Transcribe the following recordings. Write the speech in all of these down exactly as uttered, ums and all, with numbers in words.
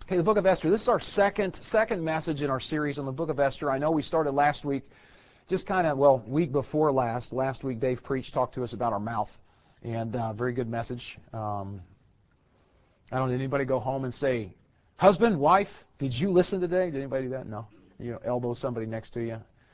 Okay, the book of Esther. This is our second second message in our series on the book of Esther. I know we started last week, just kind of, well, week before last. Last week Dave preached, talked to us about our mouth, and uh, very good message. Um, I don't know, did anybody go home and say, husband, wife, did you listen today? Did anybody do that? No. You know, elbow somebody next to you.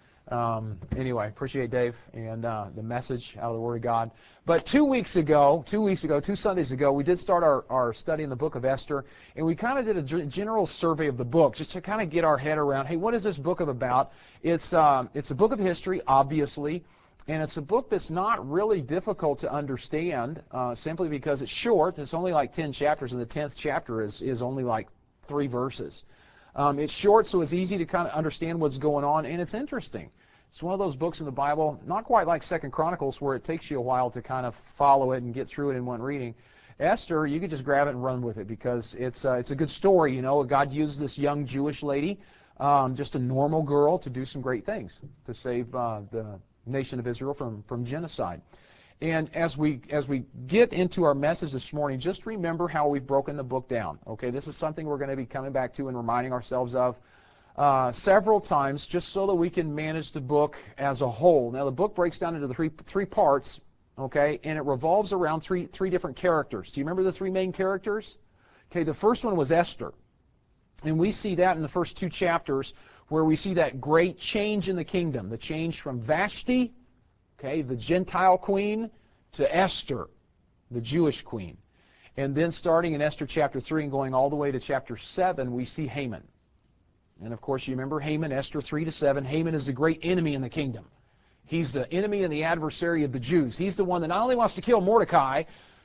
Um, anyway, appreciate Dave and uh, the message out of the Word of God. But two weeks ago, two weeks ago, two Sundays ago, we did start our, our study in the book of Esther, and we kind of did a general survey of the book just to kind of get our head around, hey, what is this book about? It's, um, it's a book of history, obviously, and it's a book that's not really difficult to understand uh, simply because it's short. It's only like ten chapters, and the tenth chapter is, is only like three verses. Um, it's short, so it's easy to kind of understand what's going on, and it's interesting. It's one of those books in the Bible, not quite like Second Chronicles, where it takes you a while to kind of follow it and get through it in one reading. Esther, you could just grab it and run with it because it's uh, it's a good story. You know, God used this young Jewish lady, um, just a normal girl, to do some great things to save uh, the nation of Israel from from genocide. And as we as we get into our message this morning, just remember how we've broken the book down. Okay, this is something we're going to be coming back to and reminding ourselves of uh, several times, just so that we can manage the book as a whole. Now, the book breaks down into the three three parts. Okay, and it revolves around three three different characters. Do you remember the three main characters? Okay, the first one was Esther, and we see that in the first two chapters, where we see that great change in the kingdom, the change from Vashti, okay, the Gentile queen, to Esther, the Jewish queen. And then starting in Esther chapter three and going all the way to chapter seven, we see Haman. And of course, you remember Haman, Esther three to seven. Haman is the great enemy in the kingdom. He's the enemy and the adversary of the Jews. He's the one that not only wants to kill Mordecai,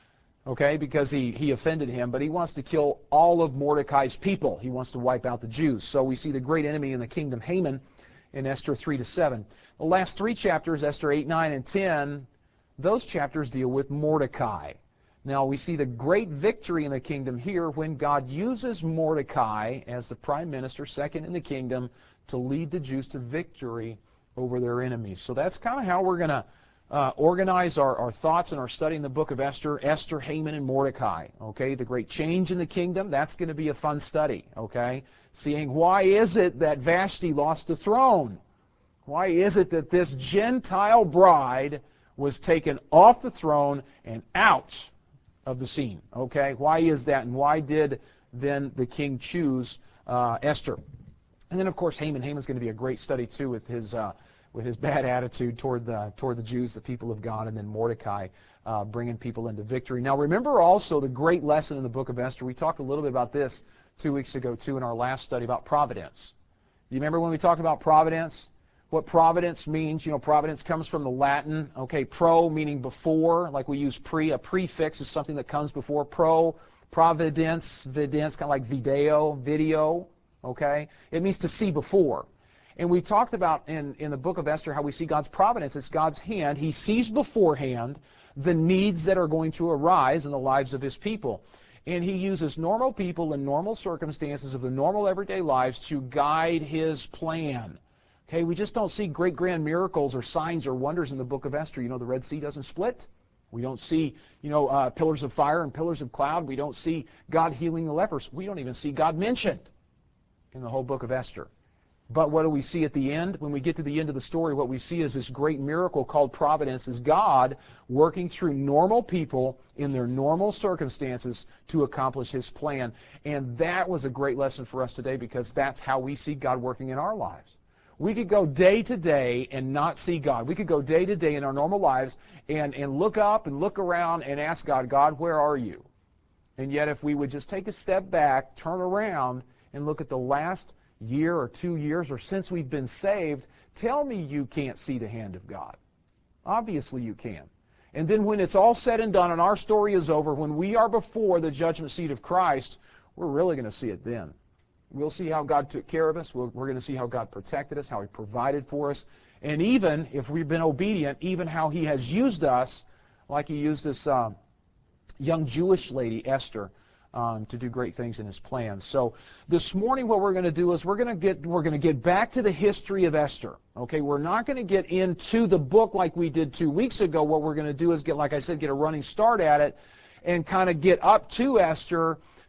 okay, because he, he offended him, but he wants to kill all of Mordecai's people. He wants to wipe out the Jews. So we see the great enemy in the kingdom, Haman, in Esther three to seven. The last three chapters, Esther eight, nine, and ten, those chapters deal with Mordecai. Now, we see the great victory in the kingdom here when God uses Mordecai as the prime minister, second in the kingdom, to lead the Jews to victory over their enemies. So that's kind of how we're going to uh, organize our, our thoughts and our study in the book of Esther, Esther, Haman, and Mordecai. Okay, the great change in the kingdom, that's going to be a fun study. Okay, seeing why is it that Vashti lost the throne? Why is it that this Gentile bride was taken off the throne and out of the scene? Okay, why is that, and why did then the king choose uh, Esther? And then, of course, Haman. Haman's going to be a great study too, with his uh, with his bad attitude toward the toward the Jews, the people of God, and then Mordecai uh, bringing people into victory. Now, remember also the great lesson in the book of Esther. We talked a little bit about this two weeks ago too in our last study about providence. You remember when we talked about providence? What providence means? You know, providence comes from the Latin. Okay, pro meaning before, like we use pre. A prefix is something that comes before. Pro, providence, vidence, kind of like video, video. Okay, it means to see before. And we talked about in, in the book of Esther how we see God's providence. It's God's hand. He sees beforehand the needs that are going to arise in the lives of His people. And He uses normal people in normal circumstances of the normal everyday lives to guide His plan. Okay, we just don't see great grand miracles or signs or wonders in the book of Esther. You know, the Red Sea doesn't split. We don't see, you know, uh, pillars of fire and pillars of cloud. We don't see God healing the lepers. We don't even see God mentioned in the whole book of Esther. But what do we see at the end? When we get to the end of the story, what we see is this great miracle called providence, is God working through normal people in their normal circumstances to accomplish His plan. And that was a great lesson for us today, because that's how we see God working in our lives. We could go day to day and not see God. We could go day to day in our normal lives and, and look up and look around and ask God, God, where are you? And yet if we would just take a step back, turn around, and look at the last year or two years or since we've been saved, tell me you can't see the hand of God. Obviously you can. And then when it's all said and done and our story is over, when we are before the judgment seat of Christ, we're really going to see it then. We'll see how God took care of us. We're, we're going to see how God protected us, how He provided for us. And even, if we've been obedient, even how He has used us, like He used this uh, young Jewish lady, Esther, Um, to do great things in His plans. So this morning, what we're going to do is we're going to get we're going to get back to the history of Esther. Okay, we're not going to get into the book like we did two weeks ago. What we're going to do is get, like I said, get a running start at it, and kind of get up to Esther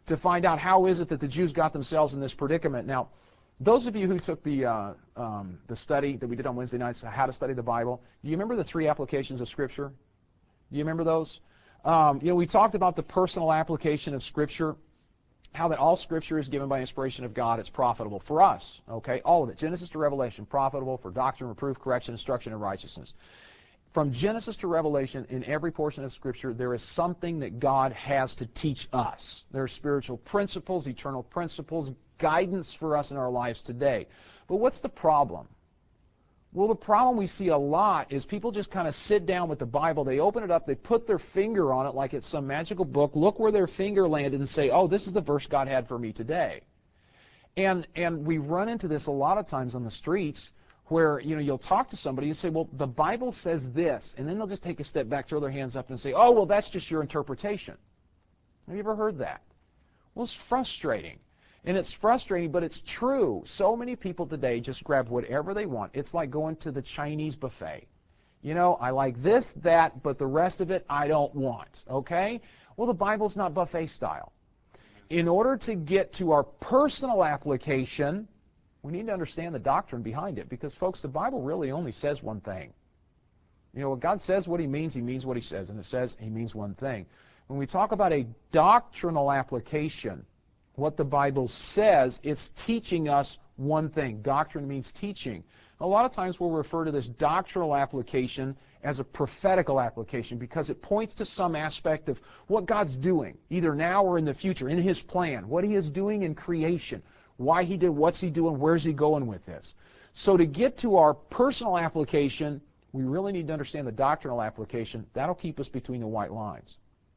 to find out how is it that the Jews got themselves in this predicament. Now, those of you who took the uh, um, the study that we did on Wednesday nights, how to study the Bible, do you remember the three applications of Scripture? Do you remember those? Um, you know, we talked about the personal application of Scripture, how that all Scripture is given by inspiration of God. It's profitable for us, okay? All of it, Genesis to Revelation, profitable for doctrine, reproof, correction, instruction, and righteousness. From Genesis to Revelation, in every portion of Scripture, there is something that God has to teach us. There are spiritual principles, eternal principles, guidance for us in our lives today. But what's the problem? Well, the problem we see a lot is people just kind of sit down with the Bible, they open it up, they put their finger on it like it's some magical book, look where their finger landed and say, oh, this is the verse God had for me today. And and we run into this a lot of times on the streets where, you know, you'll talk to somebody and say, well, the Bible says this, and then they'll just take a step back, throw their hands up and say, oh, well, that's just your interpretation. Have you ever heard that? Well, it's frustrating. And it's frustrating, but it's true. So many people today just grab whatever they want. It's like going to the Chinese buffet. You know, I like this, that, but the rest of it I don't want. Okay? Well, the Bible's not buffet style. In order to get to our personal application, we need to understand the doctrine behind it. Because, folks, the Bible really only says one thing. You know, when God says what He means, He means what He says. And it says He means one thing. When we talk about a doctrinal application, what the Bible says, it's teaching us one thing. Doctrine means teaching. A lot of times we'll refer to this doctrinal application as a prophetical application because it points to some aspect of what God's doing, either now or in the future, in His plan, what He is doing in creation, why He did, what's He doing, where's He going with this. So to get to our personal application, we really need to understand the doctrinal application. That'll keep us between the white lines.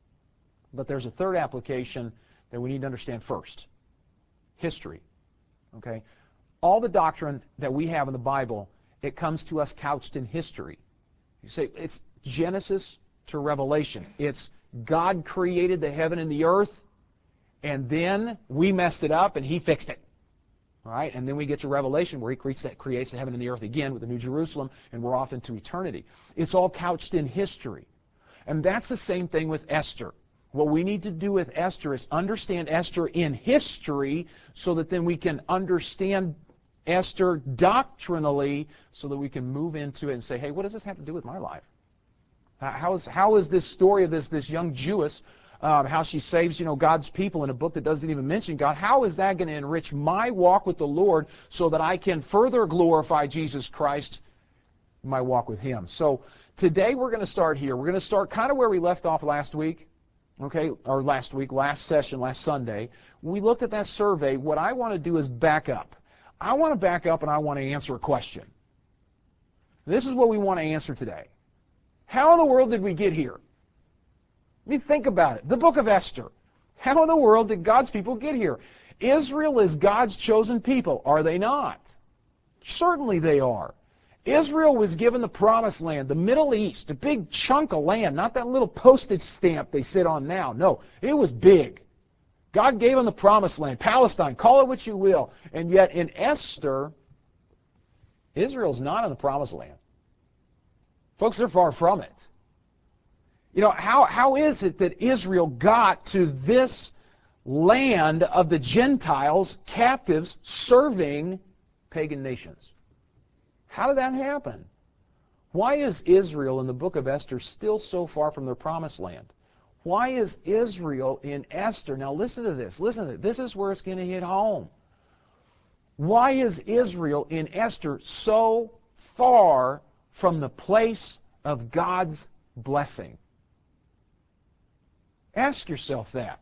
But there's a third application that we need to understand first. History. Okay? All the doctrine that we have in the Bible, it comes to us couched in history. You say it's Genesis to Revelation. It's God created the heaven and the earth, and then we messed it up and He fixed it. All right? And then we get to Revelation where He creates, that, creates the heaven and the earth again with the New Jerusalem, and we're off into eternity. It's all couched in history. And that's the same thing with Esther. What we need to do with Esther is understand Esther in history so that then we can understand Esther doctrinally so that we can move into it and say, hey, what does this have to do with my life? How is, how is this story of this, this young Jewess, um, how she saves, you know, God's people in a book that doesn't even mention God, how is that going to enrich my walk with the Lord so that I can further glorify Jesus Christ in my walk with Him? So today we're going to start here. We're going to start kind of where we left off last week. Okay, or last week, last session, last Sunday, we looked at that survey. What I want to do is back up. I want to back up and I want to answer a question. This is what we want to answer today. How in the world did we get here? I mean, think about it. The book of Esther. How in the world did God's people get here? Israel is God's chosen people. Are they not? Certainly they are. Israel was given the promised land, the Middle East, a big chunk of land, not that little postage stamp they sit on now. No, it was big. God gave them the promised land, Palestine, call it what you will. And yet in Esther, Israel's not in the promised land. Folks, they're far from it. You know, how, how is it that Israel got to this land of the Gentiles, captives, serving pagan nations? How did that happen? Why is Israel in the book of Esther still so far from their promised land? Why is Israel in Esther? Now listen to this. Listen to this. This is where it's going to hit home. Why is Israel in Esther so far from the place of God's blessing? Ask yourself that.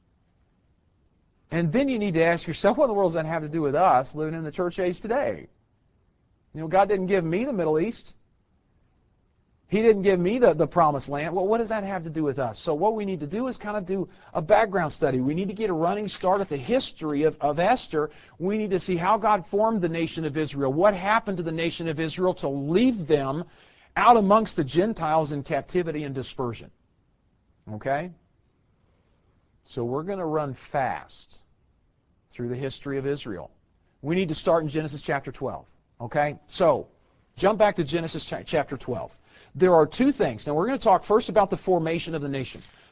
And then you need to ask yourself, what in the world does that have to do with us living in the church age today? You know, God didn't give me the Middle East. He didn't give me the, the promised land. Well, what does that have to do with us? So what we need to do is kind of do a background study. We need to get a running start at the history of, of Esther. We need to see how God formed the nation of Israel. What happened to the nation of Israel to leave them out amongst the Gentiles in captivity and dispersion. Okay? So we're going to run fast through the history of Israel. We need to start in Genesis chapter twelve. Okay? So, jump back to Genesis chapter twelve. There are two things. Now, we're going to talk first about the formation of the nation.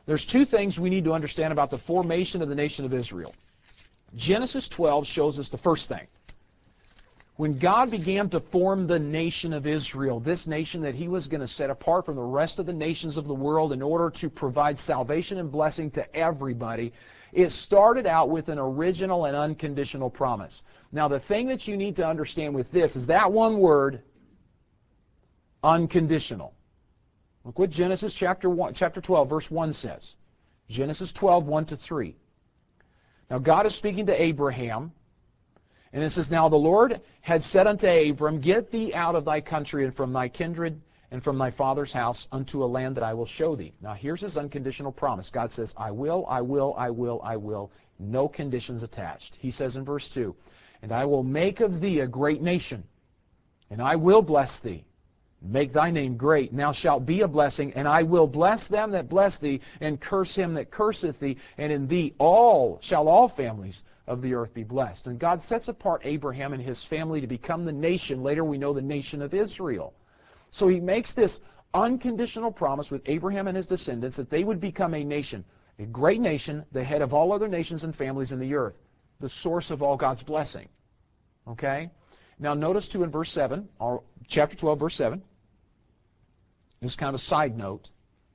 There's two things we need to understand about the formation of the nation of Israel. Genesis twelve shows us the first thing. When God began to form the nation of Israel, this nation that He was going to set apart from the rest of the nations of the world in order to provide salvation and blessing to everybody, it started out with an original and unconditional promise. Now, the thing that you need to understand with this is that one word, unconditional. Look what Genesis chapter one, chapter twelve, verse one says. Genesis twelve, one to three. Now, God is speaking to Abraham. And it says, Now the Lord had said unto Abram, Get thee out of thy country and from thy kindred and from thy father's house unto a land that I will show thee. Now here's His unconditional promise. God says, I will, I will, I will, I will. No conditions attached. He says in verse two, And I will make of thee a great nation, and I will bless thee. Make thy name great, and thou shalt be a blessing, and I will bless them that bless thee, and curse him that curseth thee, and in thee all shall all families of the earth be blessed. And God sets apart Abraham and his family to become the nation. Later we know the nation of Israel. So He makes this unconditional promise with Abraham and his descendants that they would become a nation, a great nation, the head of all other nations and families in the earth, the source of all God's blessing. Okay? Now notice too in verse seven, or chapter twelve, verse seven, this is kind of a side note.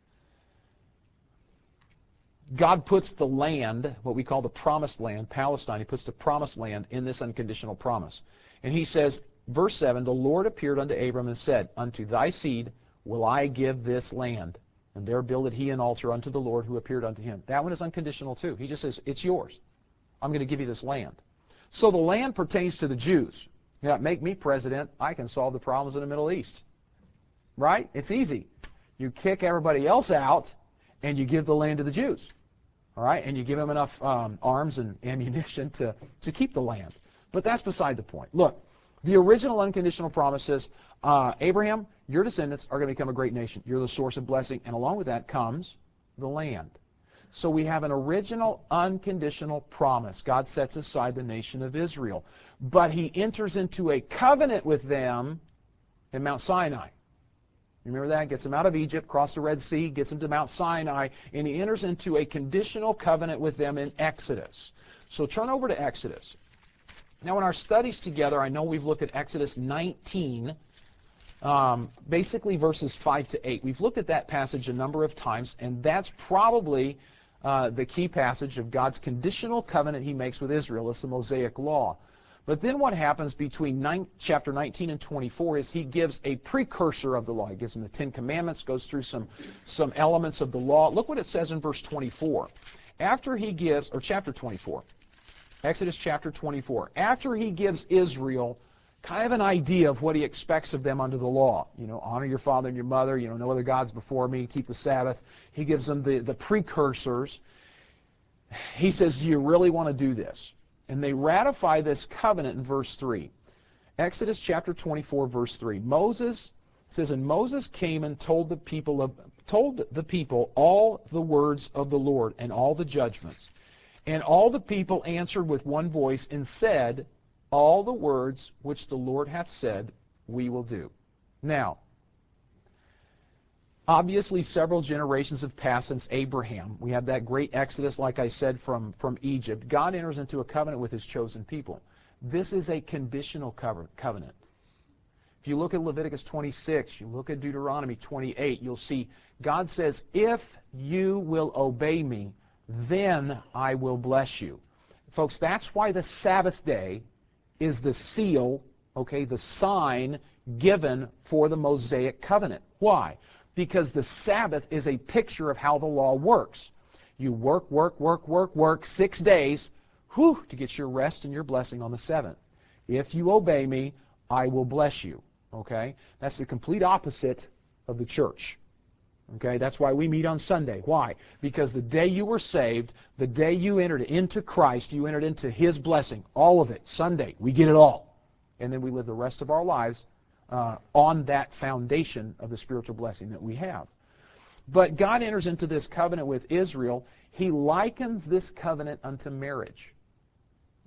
God puts the land, what we call the promised land, Palestine, He puts the promised land in this unconditional promise. And He says, verse seven, The Lord appeared unto Abram and said, Unto thy seed will I give this land. And there builded he an altar unto the Lord who appeared unto him. That one is unconditional too. He just says, it's yours. I'm going to give you this land. So the land pertains to the Jews. You know, make me president, I can solve the problems in the Middle East. Right? It's easy. You kick everybody else out, and you give the land to the Jews. All right? And you give them enough um, arms and ammunition to, to keep the land. But that's beside the point. Look, the original unconditional promise says, uh, Abraham, your descendants are going to become a great nation. You're the source of blessing. And along with that comes the land. So we have an original unconditional promise. God sets aside the nation of Israel. But He enters into a covenant with them in Mount Sinai. Remember that? Gets them out of Egypt, across the Red Sea, gets them to Mount Sinai, and He enters into a conditional covenant with them in Exodus. So turn over to Exodus. Now in our studies together, I know we've looked at Exodus nineteen, um, basically verses five to eight. We've looked at that passage a number of times, and that's probably uh, the key passage of God's conditional covenant He makes with Israel. It's the Mosaic Law. But then what happens between nine, chapter nineteen and twenty-four is He gives a precursor of the law. He gives them the Ten Commandments, goes through some, some elements of the law. Look what it says in verse twenty-four. After He gives, or chapter twenty-four, Exodus chapter twenty-four, after He gives Israel kind of an idea of what He expects of them under the law. You know, honor your father and your mother, you know, no other gods before me, keep the Sabbath. He gives them the, the precursors. He says, do you really want to do this? And they ratify this covenant in verse three. Exodus chapter twenty-four, verse three. Moses says, And Moses came and told the people of, told the people all the words of the Lord and all the judgments. And all the people answered with one voice and said, All the words which the Lord hath said, we will do. Now, obviously, several generations have passed since Abraham. We have that great exodus, like I said, from, from Egypt. God enters into a covenant with His chosen people. This is a conditional covenant. If you look at Leviticus twenty-six, you look at Deuteronomy twenty-eight, you'll see God says, if you will obey me, then I will bless you. Folks, that's why the Sabbath day is the seal, okay, the sign given for the Mosaic covenant. Why? Because the Sabbath is a picture of how the law works. You work, work, work, work, work six days, whew, to get your rest and your blessing on the seventh. If you obey me, I will bless you. Okay? That's the complete opposite of the church. Okay? That's why we meet on Sunday. Why? Because the day you were saved, the day you entered into Christ, you entered into His blessing. All of it. Sunday. We get it all. And then we live the rest of our lives Uh, on that foundation of the spiritual blessing that we have. But God enters into this covenant with Israel. He likens this covenant unto marriage.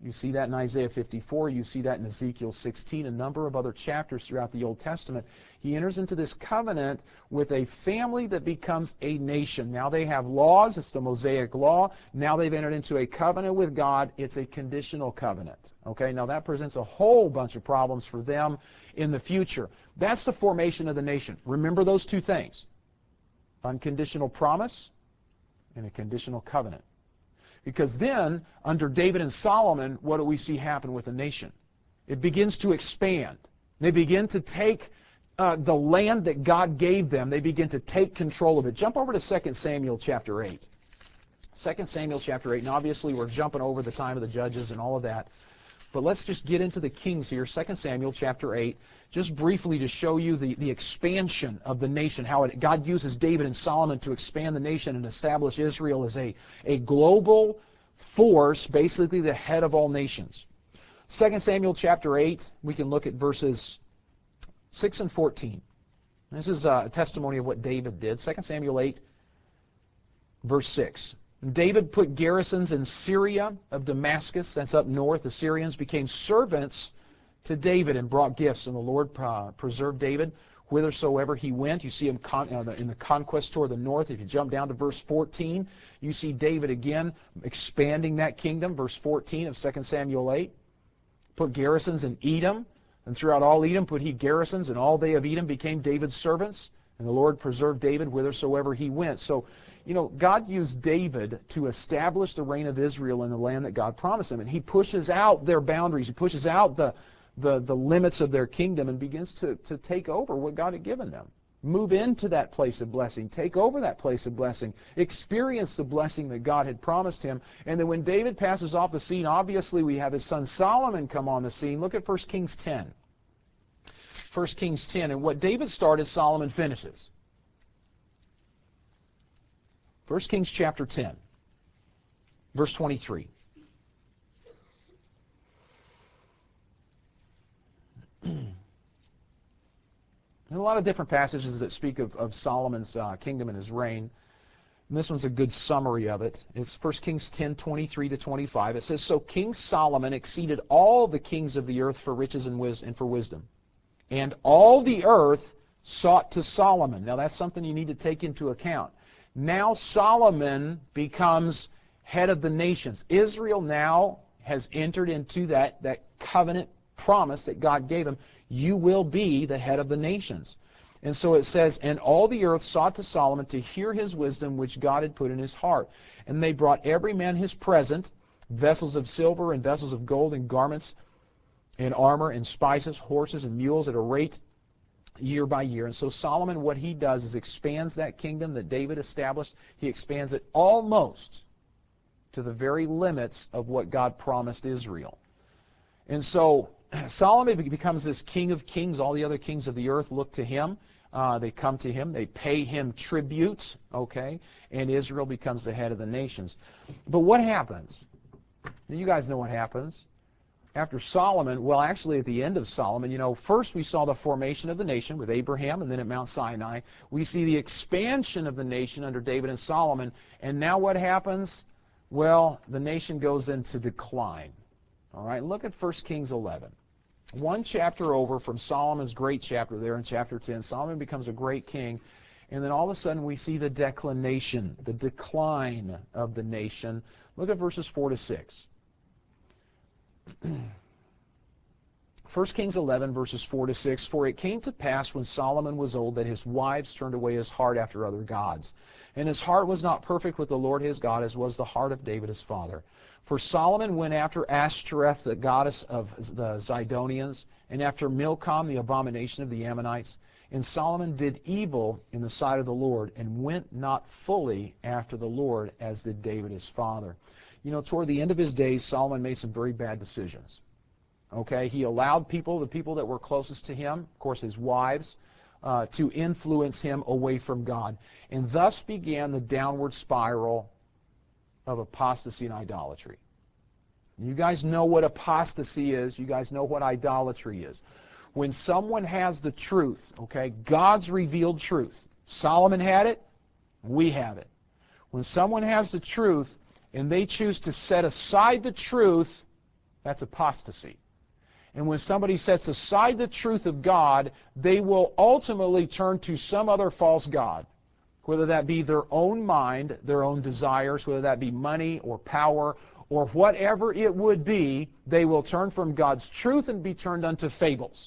You see that in Isaiah fifty-four. You see that in Ezekiel sixteen, a number of other chapters throughout the Old Testament. He enters into this covenant with a family that becomes a nation. Now they have laws. It's the Mosaic Law. Now they've entered into a covenant with God. It's a conditional covenant. Okay, now that presents a whole bunch of problems for them in the future. That's the formation of the nation. Remember those two things: unconditional promise and a conditional covenant. Because then, under David and Solomon, what do we see happen with the nation? It begins to expand. They begin to take uh, the land that God gave them. They begin to take control of it. Jump over to Second Samuel chapter eight. Second Samuel chapter eight. And obviously we're jumping over the time of the judges and all of that. But let's just get into the kings here. Second Samuel chapter eight, just briefly to show you the, the expansion of the nation, how it, God uses David and Solomon to expand the nation and establish Israel as a, a global force, basically the head of all nations. Second Samuel chapter eight, we can look at verses six and fourteen. This is a testimony of what David did. Second Samuel eight, verse six. David put garrisons in Syria of Damascus, that's up north. The Syrians became servants to David and brought gifts, and the Lord uh, preserved David whithersoever he went. You see him con uh, in the conquest toward the north. If you jump down to verse fourteen, you see David again expanding that kingdom. Verse fourteen of Second Samuel eight. Put garrisons in Edom, and throughout all Edom put he garrisons, and all they of Edom became David's servants, and the Lord preserved David whithersoever he went. So, you know, God used David to establish the reign of Israel in the land that God promised him. And he pushes out their boundaries. He pushes out the, the, the limits of their kingdom and begins to, to take over what God had given them. Move into that place of blessing. Take over that place of blessing. Experience the blessing that God had promised him. And then when David passes off the scene, obviously we have his son Solomon come on the scene. Look at First Kings ten. First Kings ten. And what David started, Solomon finishes. First Kings chapter ten, verse twenty-three. There's a lot of different passages that speak of, of Solomon's uh, kingdom and his reign. And this one's a good summary of it. It's First Kings ten, twenty-three to twenty-five. It says, "So King Solomon exceeded all the kings of the earth for riches and, wis and for wisdom. And all the earth sought to Solomon." Now that's something you need to take into account. Now Solomon becomes head of the nations. Israel now has entered into that, that covenant promise that God gave him. You will be the head of the nations. And so it says, "And all the earth sought to Solomon to hear his wisdom which God had put in his heart. And they brought every man his present, vessels of silver and vessels of gold and garments and armor and spices, horses and mules at a rate year by year." And so Solomon, what he does is expands that kingdom that David established. He expands it almost to the very limits of what God promised Israel. And so Solomon becomes this king of kings. All the other kings of the earth look to him. Uh, they come to him. They pay him tribute, okay? And Israel becomes the head of the nations. But what happens? You guys know what happens. After Solomon, well, actually at the end of Solomon, you know, first we saw the formation of the nation with Abraham, and then at Mount Sinai. We see the expansion of the nation under David and Solomon. And now what happens? Well, the nation goes into decline. All right, look at First Kings eleven. One chapter over from Solomon's great chapter there in chapter ten. Solomon becomes a great king. And then all of a sudden we see the declination, the decline of the nation. Look at verses four to six. First Kings eleven, verses four to six. "For it came to pass when Solomon was old that his wives turned away his heart after other gods. And his heart was not perfect with the Lord his God, as was the heart of David his father. For Solomon went after Ashtoreth, the goddess of the Zidonians, and after Milcom, the abomination of the Ammonites. And Solomon did evil in the sight of the Lord, and went not fully after the Lord, as did David his father." You know, toward the end of his days, Solomon made some very bad decisions. Okay, he allowed people, the people that were closest to him, of course his wives, uh, to influence him away from God. And thus began the downward spiral of apostasy and idolatry. You guys know what apostasy is. You guys know what idolatry is. When someone has the truth, okay, God's revealed truth. Solomon had it, we have it. When someone has the truth and they choose to set aside the truth That's apostasy. And when somebody sets aside the truth of God, they will ultimately turn to some other false god, whether that be their own mind, their own desires, whether that be money or power or whatever it would be. They will turn from God's truth and be turned unto fables.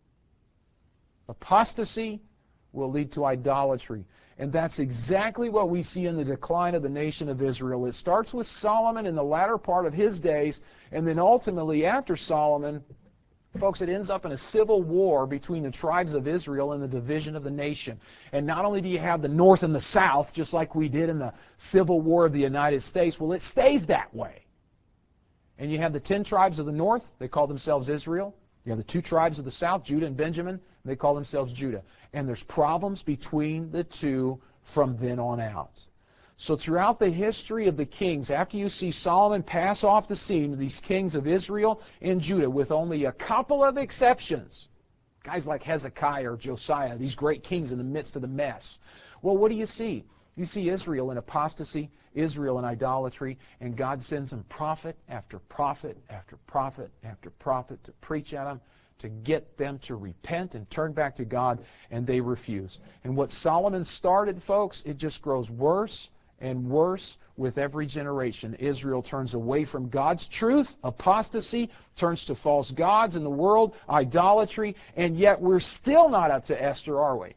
Apostasy will lead to idolatry. And that's exactly what we see in the decline of the nation of Israel. It starts with Solomon in the latter part of his days, and then ultimately after Solomon, folks, it ends up in a civil war between the tribes of Israel and the division of the nation. And not only do you have the north and the south, just like we did in the Civil War of the United States, well, it stays that way. And you have the ten tribes of the north, they call themselves Israel. You have the two tribes of the south, Judah and Benjamin, and they call themselves Judah. And there's problems between the two from then on out. So throughout the history of the kings, after you see Solomon pass off the scene, these kings of Israel and Judah, with only a couple of exceptions, guys like Hezekiah or Josiah, these great kings in the midst of the mess. Well, what do you see? You see Israel in apostasy, Israel in idolatry, and God sends them prophet after prophet after prophet after prophet to preach at them, to get them to repent and turn back to God, and they refuse. And what Solomon started, folks, it just grows worse and worse with every generation. Israel turns away from God's truth, apostasy, turns to false gods in the world, idolatry, and yet we're still not up to Esther, are we?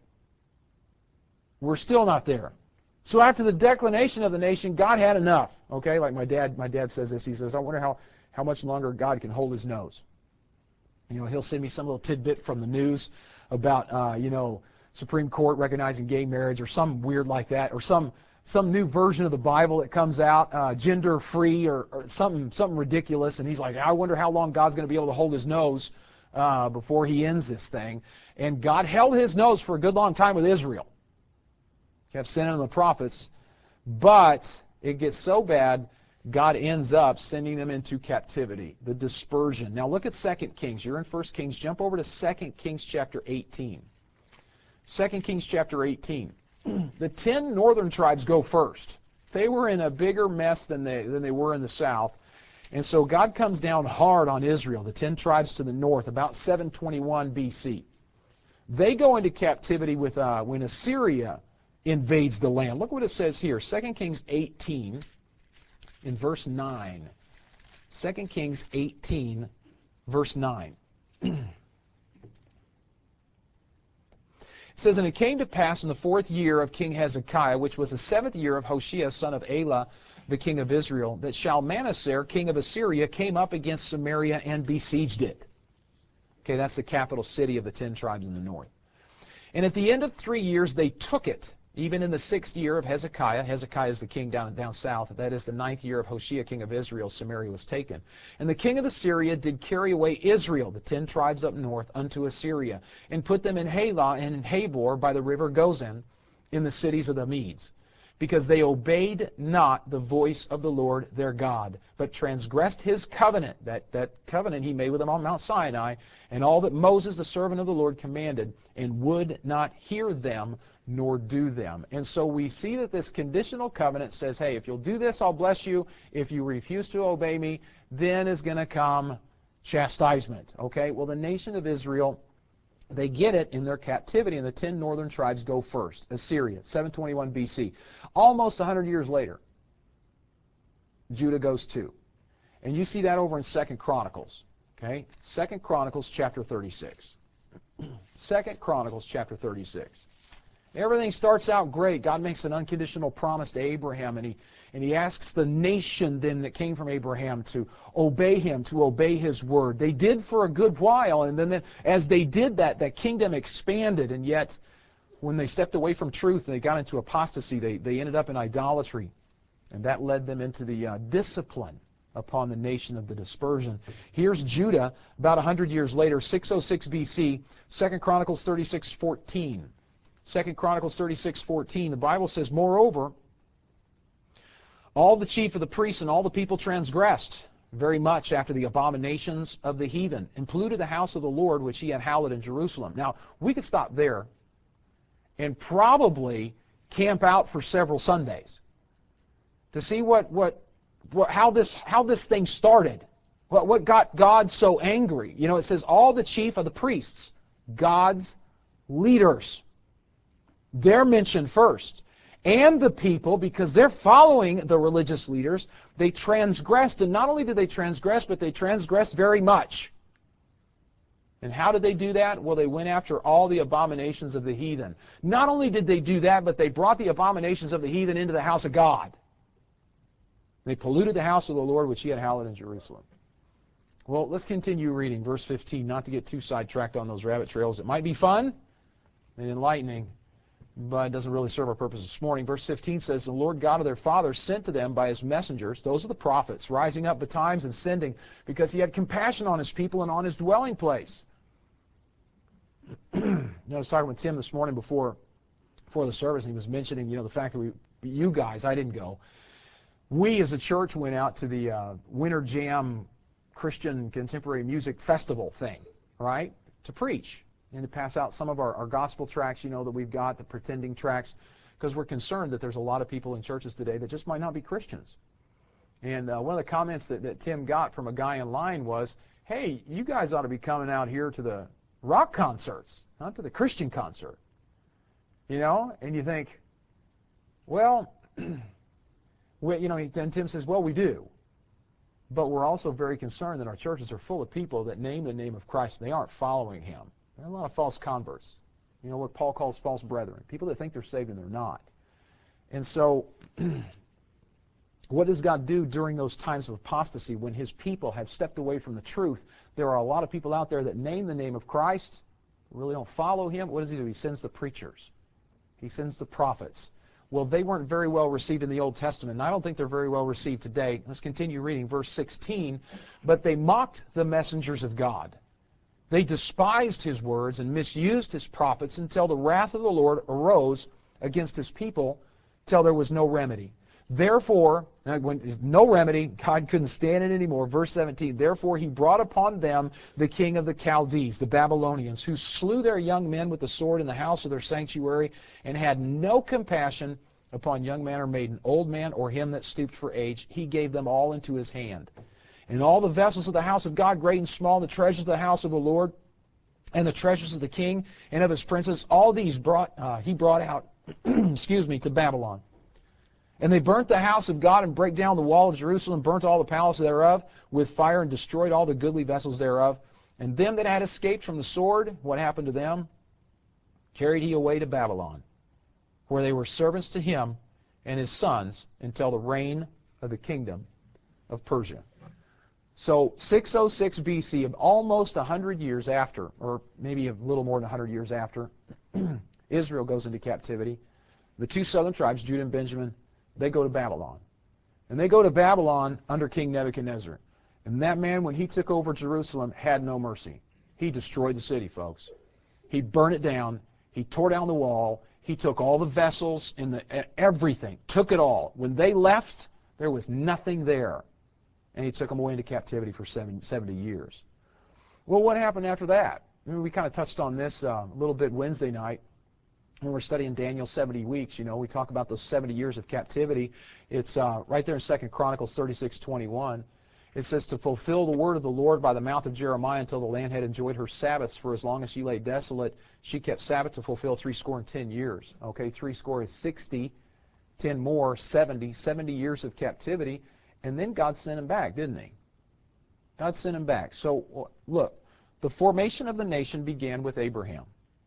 We're still not there. So after the declination of the nation, God had enough. Okay, like my dad, my dad says this. He says, "I wonder how, how much longer God can hold his nose." You know, he'll send me some little tidbit from the news about, uh, you know, Supreme Court recognizing gay marriage or some weird like that, or some some new version of the Bible that comes out, uh, gender-free or, or something something ridiculous. And he's like, "I wonder how long God's going to be able to hold his nose uh, before he ends this thing." And God held his nose for a good long time with Israel. Kept sending the prophets, but it gets so bad, God ends up sending them into captivity, the dispersion. Now look at Second Kings. You're in First Kings. Jump over to Second Kings chapter eighteen. Second Kings chapter eighteen. The ten northern tribes go first. They were in a bigger mess than they, than they were in the south. And so God comes down hard on Israel, the ten tribes to the north, about seven twenty-one B C. They go into captivity with uh, when Assyria invades the land. Look what it says here, Second Kings eighteen in verse nine. Second Kings eighteen, verse nine. It says, "And it came to pass in the fourth year of King Hezekiah, which was the seventh year of Hoshea, son of Elah, the king of Israel, that Shalmaneser, king of Assyria, came up against Samaria and besieged it." Okay, that's the capital city of the ten tribes in the north. "And at the end of three years they took it, even in the sixth year of Hezekiah." Hezekiah is the king down, down south. That is the ninth year of Hoshea, king of Israel. Samaria was taken. "And the king of Assyria did carry away Israel, the ten tribes up north, unto Assyria, and put them in Halah and in Habor by the river Gozan, in the cities of the Medes, because they obeyed not the voice of the Lord their God, but transgressed his covenant," that, that covenant he made with them on Mount Sinai, "and all that Moses, the servant of the Lord, commanded, and would not hear them, nor do them." And so we see that this conditional covenant says, hey, if you'll do this, I'll bless you. If you refuse to obey me, then is going to come chastisement. Okay? Well, the nation of Israel, they get it in their captivity, and the ten northern tribes go first. Assyria, seven twenty-one B C. Almost one hundred years later, Judah goes too. And you see that over in Second Chronicles. Okay? Second Chronicles chapter thirty-six. Second Chronicles chapter thirty-six. Everything starts out great. God makes an unconditional promise to Abraham, and he, and he asks the nation then that came from Abraham to obey him, to obey his word. They did for a good while, and then, then as they did that, that kingdom expanded, and yet when they stepped away from truth and they got into apostasy, they, they ended up in idolatry, and that led them into the uh, discipline upon the nation of the dispersion. Here's Judah about one hundred years later, six oh six B C, Second Chronicles thirty-six fourteen. Second Chronicles thirty-six fourteen, the Bible says, "Moreover, all the chief of the priests and all the people transgressed very much after the abominations of the heathen, and polluted the house of the Lord which he had hallowed in Jerusalem." Now, we could stop there and probably camp out for several Sundays to see what, what, what how this how this thing started. What, what got God so angry? You know, it says all the chief of the priests, God's leaders. They're mentioned first. And the people, because they're following the religious leaders, they transgressed. And not only did they transgress, but they transgressed very much. And how did they do that? Well, they went after all the abominations of the heathen. Not only did they do that, but they brought the abominations of the heathen into the house of God. They polluted the house of the Lord, which he had hallowed in Jerusalem. Well, let's continue reading verse fifteen, not to get too sidetracked on those rabbit trails. It might be fun and enlightening, but it doesn't really serve our purpose this morning. Verse fifteen says, the Lord God of their fathers sent to them by his messengers, those are the prophets, rising up betimes and sending, because he had compassion on his people and on his dwelling place. I was talking with Tim this morning before, before the service, and he was mentioning, you know, the fact that we, you guys, I didn't go. We as a church went out to the uh, Winter Jam Christian Contemporary Music Festival thing, right, to preach and to pass out some of our, our gospel tracts, you know, that we've got, the pretending tracts, because we're concerned that there's a lot of people in churches today that just might not be Christians. And uh, one of the comments that, that Tim got from a guy in line was, hey, you guys ought to be coming out here to the rock concerts, not to the Christian concert. You know, and you think, well, we, you know, then Tim says, well, we do. But we're also very concerned that our churches are full of people that name the name of Christ and they aren't following him. There are a lot of false converts. You know what Paul calls false brethren, people that think they're saved and they're not. And so what does God do during those times of apostasy when his people have stepped away from the truth? There are a lot of people out there that name the name of Christ, really don't follow him. What does he do? He sends the preachers. He sends the prophets. Well, they weren't very well received in the Old Testament, and I don't think they're very well received today. Let's continue reading verse sixteen. But they mocked the messengers of God. They despised his words and misused his prophets until the wrath of the Lord arose against his people till there was no remedy. Therefore, when there's no remedy, God couldn't stand it anymore. Verse seventeen, therefore he brought upon them the king of the Chaldees, the Babylonians, who slew their young men with the sword in the house of their sanctuary, and had no compassion upon young man or maiden, old man or him that stooped for age. He gave them all into his hand. And all the vessels of the house of God, great and small, the treasures of the house of the Lord, and the treasures of the king and of his princes, all these brought uh, he brought out, excuse me, to Babylon. And they burnt the house of God and brake down the wall of Jerusalem, burnt all the palace thereof with fire, and destroyed all the goodly vessels thereof. And them that had escaped from the sword, what happened to them? Carried he away to Babylon, where they were servants to him and his sons until the reign of the kingdom of Persia. So six oh six B C, almost one hundred years after, or maybe a little more than one hundred years after, Israel goes into captivity. The two southern tribes, Judah and Benjamin, they go to Babylon. And they go to Babylon under King Nebuchadnezzar. And that man, when he took over Jerusalem, had no mercy. He destroyed the city, folks. He burned it down. He tore down the wall. He took all the vessels and the, everything, took it all. When they left, there was nothing there. And he took them away into captivity for seventy years. Well, what happened after that? I mean, we kind of touched on this uh, a little bit Wednesday night. When we're studying Daniel seventy weeks, you know, we talk about those seventy years of captivity. It's uh, right there in Second Chronicles thirty-six twenty-one. It says, to fulfill the word of the Lord by the mouth of Jeremiah until the land had enjoyed her Sabbaths, for as long as she lay desolate, she kept Sabbath to fulfill three score and ten years. Okay, three score is sixty, ten more, seventy, seventy years of captivity, and then God sent him back, didn't he? God sent him back. So, look, the formation of the nation began with Abraham.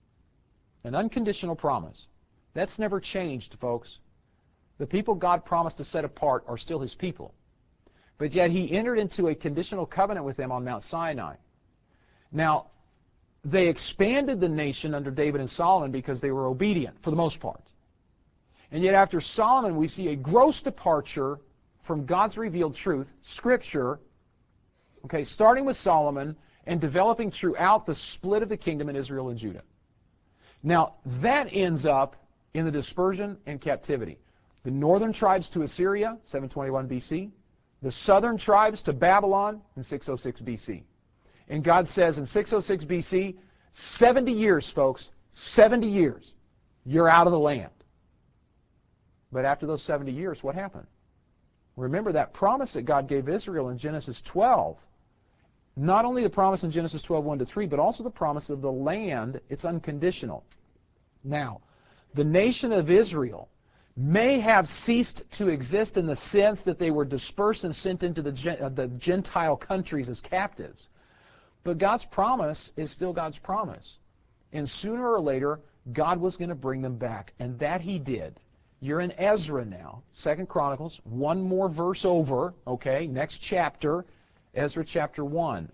An unconditional promise. That's never changed, folks. The people God promised to set apart are still his people. But yet he entered into a conditional covenant with them on Mount Sinai. Now, they expanded the nation under David and Solomon because they were obedient, for the most part. And yet after Solomon, we see a gross departure from God's revealed truth, Scripture, okay, starting with Solomon and developing throughout the split of the kingdom in Israel and Judah. Now, that ends up in the dispersion and captivity. The northern tribes to Assyria, seven twenty-one B C. The southern tribes to Babylon in six oh six B C. And God says in six oh six B C, seventy years, folks, seventy years, you're out of the land. But after those seventy years, what happened? Remember that promise that God gave Israel in Genesis twelve. Not only the promise in Genesis twelve, one to three, but also the promise of the land. It's unconditional. Now, the nation of Israel may have ceased to exist in the sense that they were dispersed and sent into the, uh, the Gentile countries as captives. But God's promise is still God's promise. And sooner or later, God was going to bring them back. And that He did. You're in Ezra now, Second Chronicles, one more verse over, okay, next chapter, Ezra chapter one.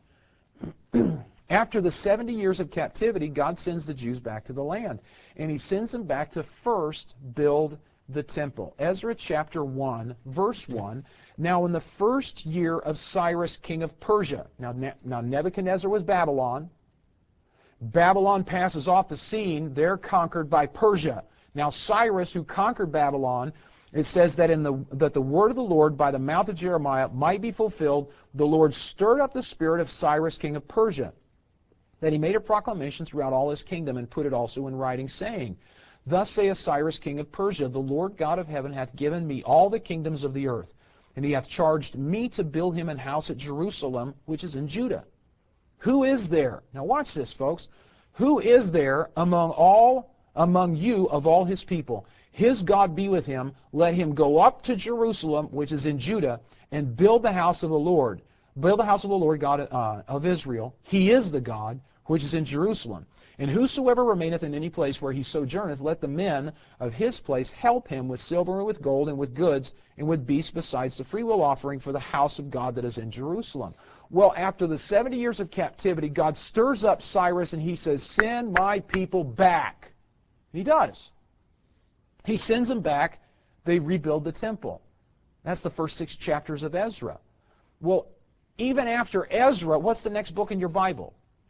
After the seventy years of captivity, God sends the Jews back to the land. And He sends them back to first build the temple. Ezra chapter one, verse one. Now in the first year of Cyrus, king of Persia. Now, ne now Nebuchadnezzar was Babylon. Babylon passes off the scene. They're conquered by Persia. Now Cyrus, who conquered Babylon, it says that in the that the word of the Lord by the mouth of Jeremiah might be fulfilled. The Lord stirred up the spirit of Cyrus, king of Persia, that he made a proclamation throughout all his kingdom and put it also in writing, saying, Thus saith Cyrus, king of Persia, the Lord God of heaven hath given me all the kingdoms of the earth, and he hath charged me to build him an house at Jerusalem, which is in Judah. Who is there? Now watch this, folks. Who is there among all among you of all his people? His God be with him. Let him go up to Jerusalem, which is in Judah, and build the house of the Lord. Build the house of the Lord God uh, of Israel. He is the God which is in Jerusalem. And whosoever remaineth in any place where he sojourneth, let the men of his place help him with silver and with gold and with goods and with beasts, besides the freewill offering for the house of God that is in Jerusalem. Well, after the seventy years of captivity, God stirs up Cyrus and he says, Send my people back. And he does. He sends them back. They rebuild the temple. That's the first six chapters of Ezra. Well, even after Ezra, what's the next book in your Bible?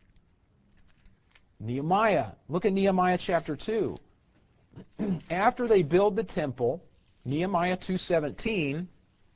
Nehemiah. Look at Nehemiah chapter two. After they build the temple, Nehemiah two seventeen,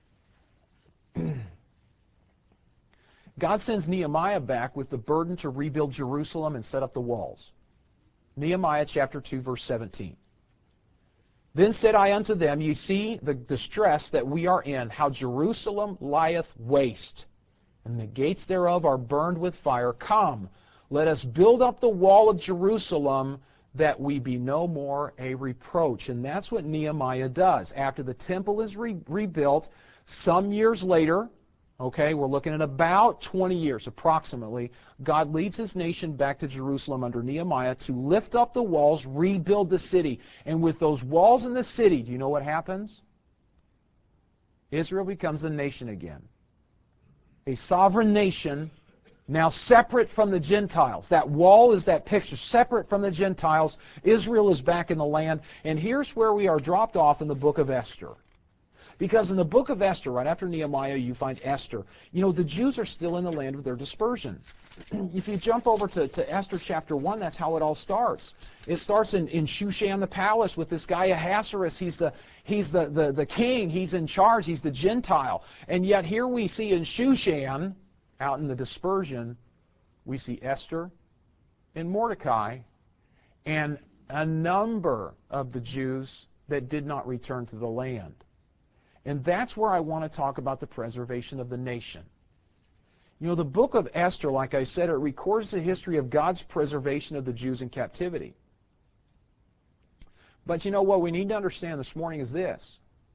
God sends Nehemiah back with the burden to rebuild Jerusalem and set up the walls. Nehemiah chapter two, verse seventeen. Then said I unto them, Ye see the distress that we are in, how Jerusalem lieth waste, and the gates thereof are burned with fire. Come, let us build up the wall of Jerusalem, that we be no more a reproach. And that's what Nehemiah does. After the temple is re rebuilt, some years later, okay, we're looking at about twenty years approximately, God leads His nation back to Jerusalem under Nehemiah to lift up the walls, rebuild the city. And with those walls in the city, do you know what happens? Israel becomes a nation again. A sovereign nation, now separate from the Gentiles. That wall is that picture, separate from the Gentiles. Israel is back in the land. And here's where we are dropped off in the book of Esther. Because in the book of Esther, right after Nehemiah, you find Esther. You know, the Jews are still in the land of their dispersion. If you jump over to, to Esther chapter one, that's how it all starts. It starts in, in Shushan the palace with this guy Ahasuerus. He's, the, he's the, the, the king. He's in charge. He's the Gentile. And yet here we see in Shushan, out in the dispersion, we see Esther and Mordecai and a number of the Jews that did not return to the land. And that's where I want to talk about the preservation of the nation. You know, the book of Esther, like I said, it records the history of God's preservation of the Jews in captivity. But you know what we need to understand this morning is this.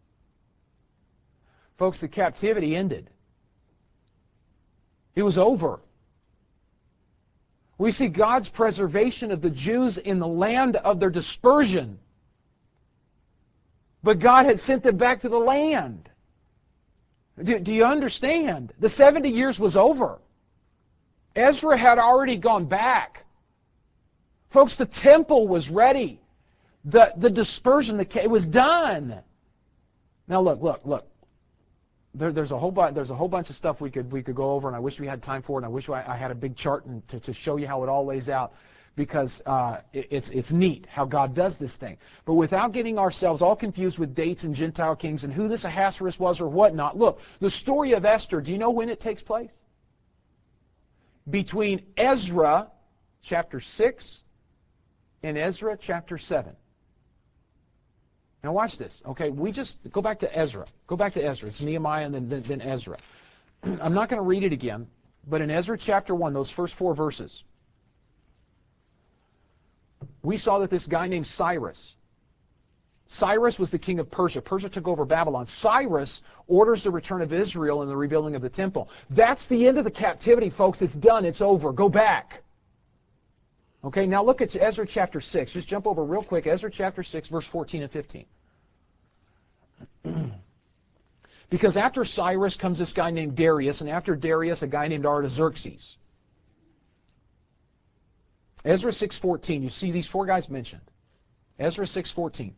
Folks, the captivity ended. It was over. We see God's preservation of the Jews in the land of their dispersion. But God had sent them back to the land. Do, do you understand? The seventy years was over. Ezra had already gone back. Folks, the temple was ready. The, the dispersion, the, it was done. Now look, look, look. There, there's a whole bunch. There's a whole bunch of stuff we could we could go over, and I wish we had time for it. And I wish I, I had a big chart and to, to show you how it all lays out, because uh, it, it's it's neat how God does this thing. But without getting ourselves all confused with dates and Gentile kings and who this Ahasuerus was or whatnot, look, the story of Esther. Do you know when it takes place? Between Ezra chapter six and Ezra chapter seven. Now watch this, okay? We just go back to Ezra. Go back to Ezra. It's Nehemiah and then, then, then Ezra. I'm not going to read it again, But in Ezra chapter one, those first four verses, we saw that this guy named Cyrus, Cyrus was the king of Persia. Persia took over Babylon. Cyrus orders the return of Israel and the rebuilding of the temple. That's the end of the captivity, folks. It's done. It's over. Go back. Okay, now look at Ezra chapter six. Just jump over real quick. Ezra chapter six, verse fourteen and fifteen. Because after Cyrus comes this guy named Darius, and after Darius, a guy named Artaxerxes. Ezra six fourteen, you see these four guys mentioned. Ezra six fourteen.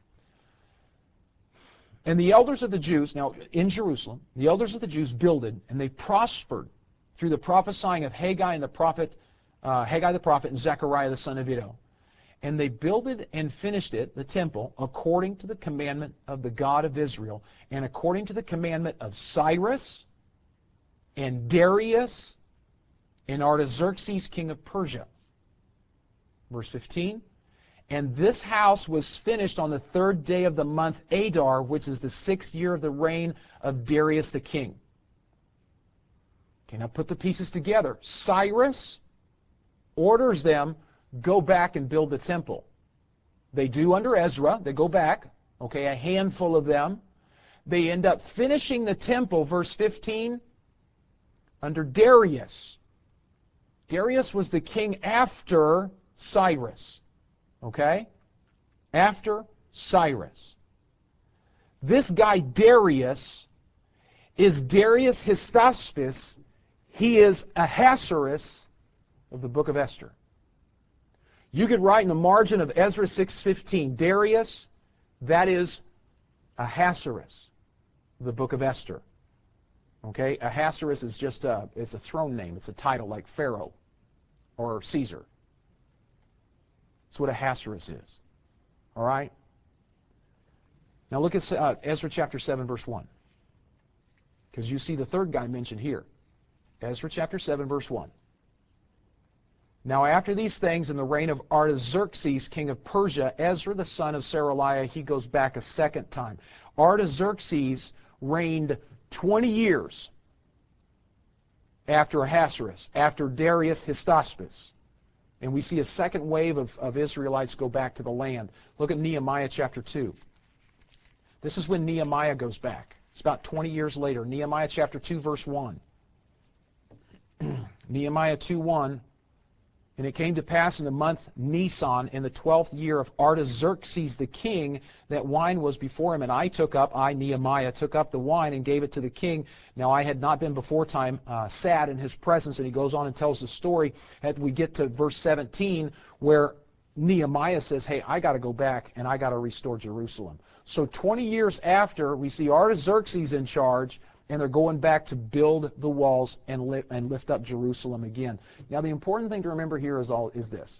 And the elders of the Jews, now in Jerusalem, the elders of the Jews builded, and they prospered through the prophesying of Haggai and the prophet, uh, Haggai the prophet and Zechariah the son of Iddo. And they builded and finished it, the temple, according to the commandment of the God of Israel, and according to the commandment of Cyrus and Darius and Artaxerxes, king of Persia. Verse fifteen. And this house was finished on the third day of the month Adar, which is the sixth year of the reign of Darius the king. Okay, now put the pieces together. Cyrus orders them, go back and build the temple. They do under Ezra. They go back, okay, a handful of them. They end up finishing the temple, verse fifteen, under Darius. Darius was the king after Cyrus. Okay? After Cyrus. This guy Darius is Darius Hystaspes. He is Ahasuerus of the book of Esther. You could write in the margin of Ezra six fifteen, Darius, that is Ahasuerus of the book of Esther. Okay? Ahasuerus is just a, it's a throne name. It's a title like Pharaoh or Caesar. That's what Ahasuerus is. All right? Now look at uh, Ezra chapter seven, verse one. Because you see the third guy mentioned here. Ezra chapter seven, verse one. Now after these things, in the reign of Artaxerxes, king of Persia, Ezra the son of Seraliah, he goes back a second time. Artaxerxes reigned twenty years after Ahasuerus, after Darius Hystaspes. And we see a second wave of, of Israelites go back to the land. Look at Nehemiah chapter two. This is when Nehemiah goes back. It's about twenty years later. Nehemiah chapter two, verse one. Nehemiah two one. And it came to pass in the month Nisan, in the twelfth year of Artaxerxes the king, that wine was before him. And I took up, I, Nehemiah, took up the wine and gave it to the king. Now I had not been before time uh, sad in his presence. And he goes on and tells the story. And we get to verse seventeen, where Nehemiah says, hey, I got to go back and I got to restore Jerusalem. So twenty years after, we see Artaxerxes in charge, and they're going back to build the walls and, li and lift up Jerusalem again. Now, the important thing to remember here is, all, is this.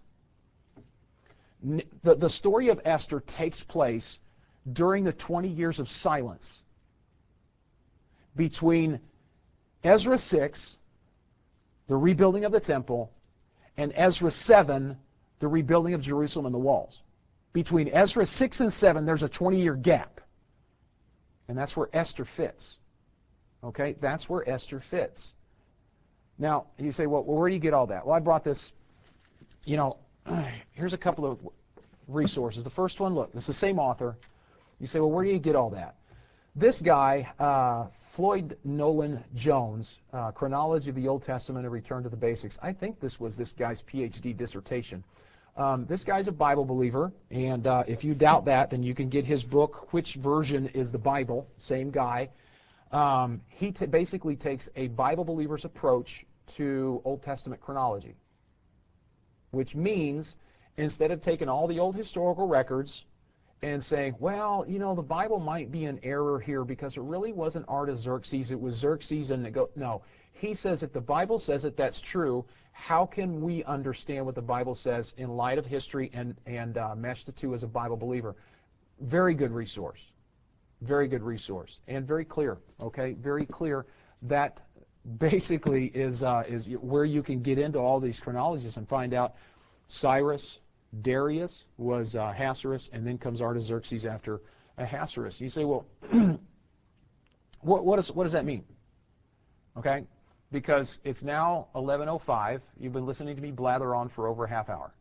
N the, the story of Esther takes place during the twenty years of silence between Ezra six, the rebuilding of the temple, and Ezra seven, the rebuilding of Jerusalem and the walls. Between Ezra six and seven, there's a twenty-year gap. And that's where Esther fits. Okay, that's where Esther fits. Now, you say, well, where do you get all that? Well, I brought this, you know, here's a couple of resources. The first one, look, it's the same author. You say, well, where do you get all that? This guy, uh, Floyd Nolan Jones, uh, Chronology of the Old Testament, A Return to the Basics. I think this was this guy's P H D dissertation. Um, this guy's a Bible believer, and uh, if you doubt that, then you can get his book, Which Version is the Bible? Same guy. Um, he t basically takes a Bible believer's approach to Old Testament chronology, which means instead of taking all the old historical records and saying, well, you know, the Bible might be an error here because it really wasn't Artaxerxes, it was Xerxes, and it go no. He says if the Bible says that that's true, how can we understand what the Bible says in light of history and, and uh, mesh the two as a Bible believer? Very good resource. Very good resource. And very clear, okay? Very clear. That basically is, uh, is where you can get into all these chronologies and find out Cyrus, Darius was uh, Ahasuerus, and then comes Artaxerxes after Ahasuerus. You say, well, what, what, is, what does that mean? Okay? because it's now eleven oh five. You've been listening to me blather on for over a half hour.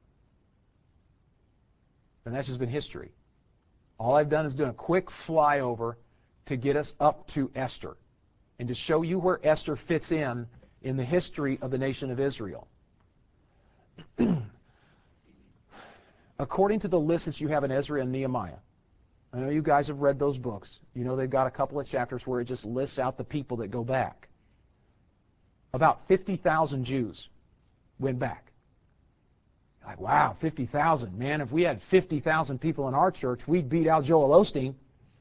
And that's just been history. All I've done is done a quick flyover to get us up to Esther and to show you where Esther fits in in the history of the nation of Israel. According to the lists that you have in Ezra and Nehemiah, I know you guys have read those books. You know they've got a couple of chapters where it just lists out the people that go back. About fifty thousand Jews went back. Like, wow, fifty thousand. Man, if we had fifty thousand people in our church, we'd beat out Joel Osteen.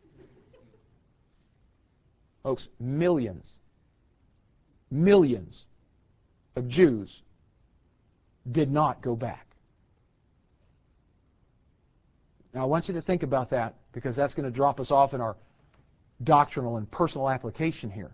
Folks, millions, millions of Jews did not go back. Now, I want you to think about that because that's going to drop us off in our doctrinal and personal application here.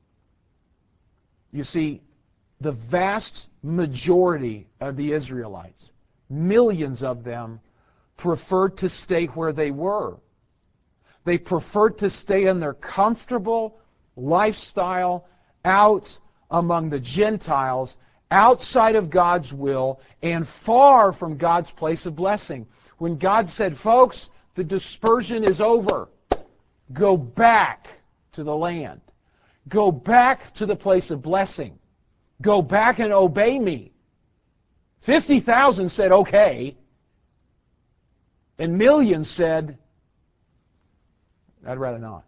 You see, the vast majority of the Israelites, millions of them, preferred to stay where they were. They preferred to stay in their comfortable lifestyle out among the Gentiles, outside of God's will, and far from God's place of blessing. When God said, folks, the dispersion is over. Go back to the land. Go back to the place of blessing. Go back and obey me. fifty thousand said, okay. And millions said, I'd rather not.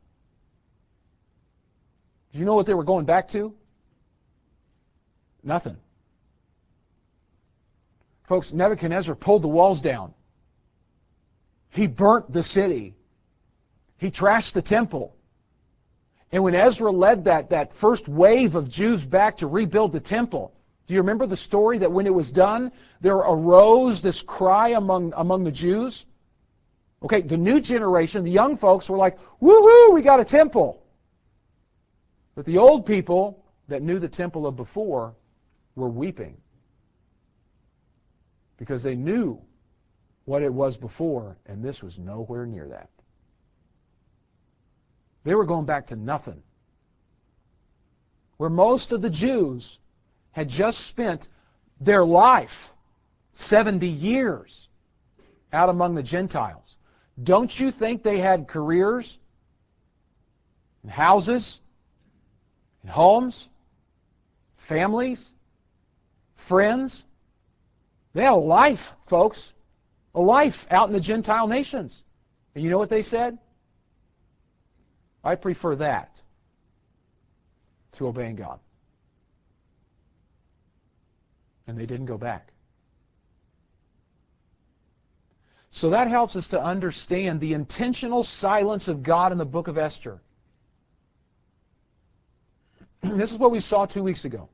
Do you know what they were going back to? Nothing. Folks, Nebuchadnezzar pulled the walls down. He burnt the city. He trashed the temple. And when Ezra led that, that first wave of Jews back to rebuild the temple, do you remember the story that when it was done, there arose this cry among, among the Jews? Okay, the new generation, the young folks were like, woohoo, we got a temple. But the old people that knew the temple of before were weeping because they knew what it was before, and this was nowhere near that. They were going back to nothing. Where most of the Jews had just spent their life, seventy years, out among the Gentiles. Don't you think they had careers, and houses, and homes, families, friends? They had a life, folks. A life out in the Gentile nations. And you know what they said? I prefer that to obeying God. And they didn't go back. So that helps us to understand the intentional silence of God in the book of Esther. This is what we saw two weeks ago.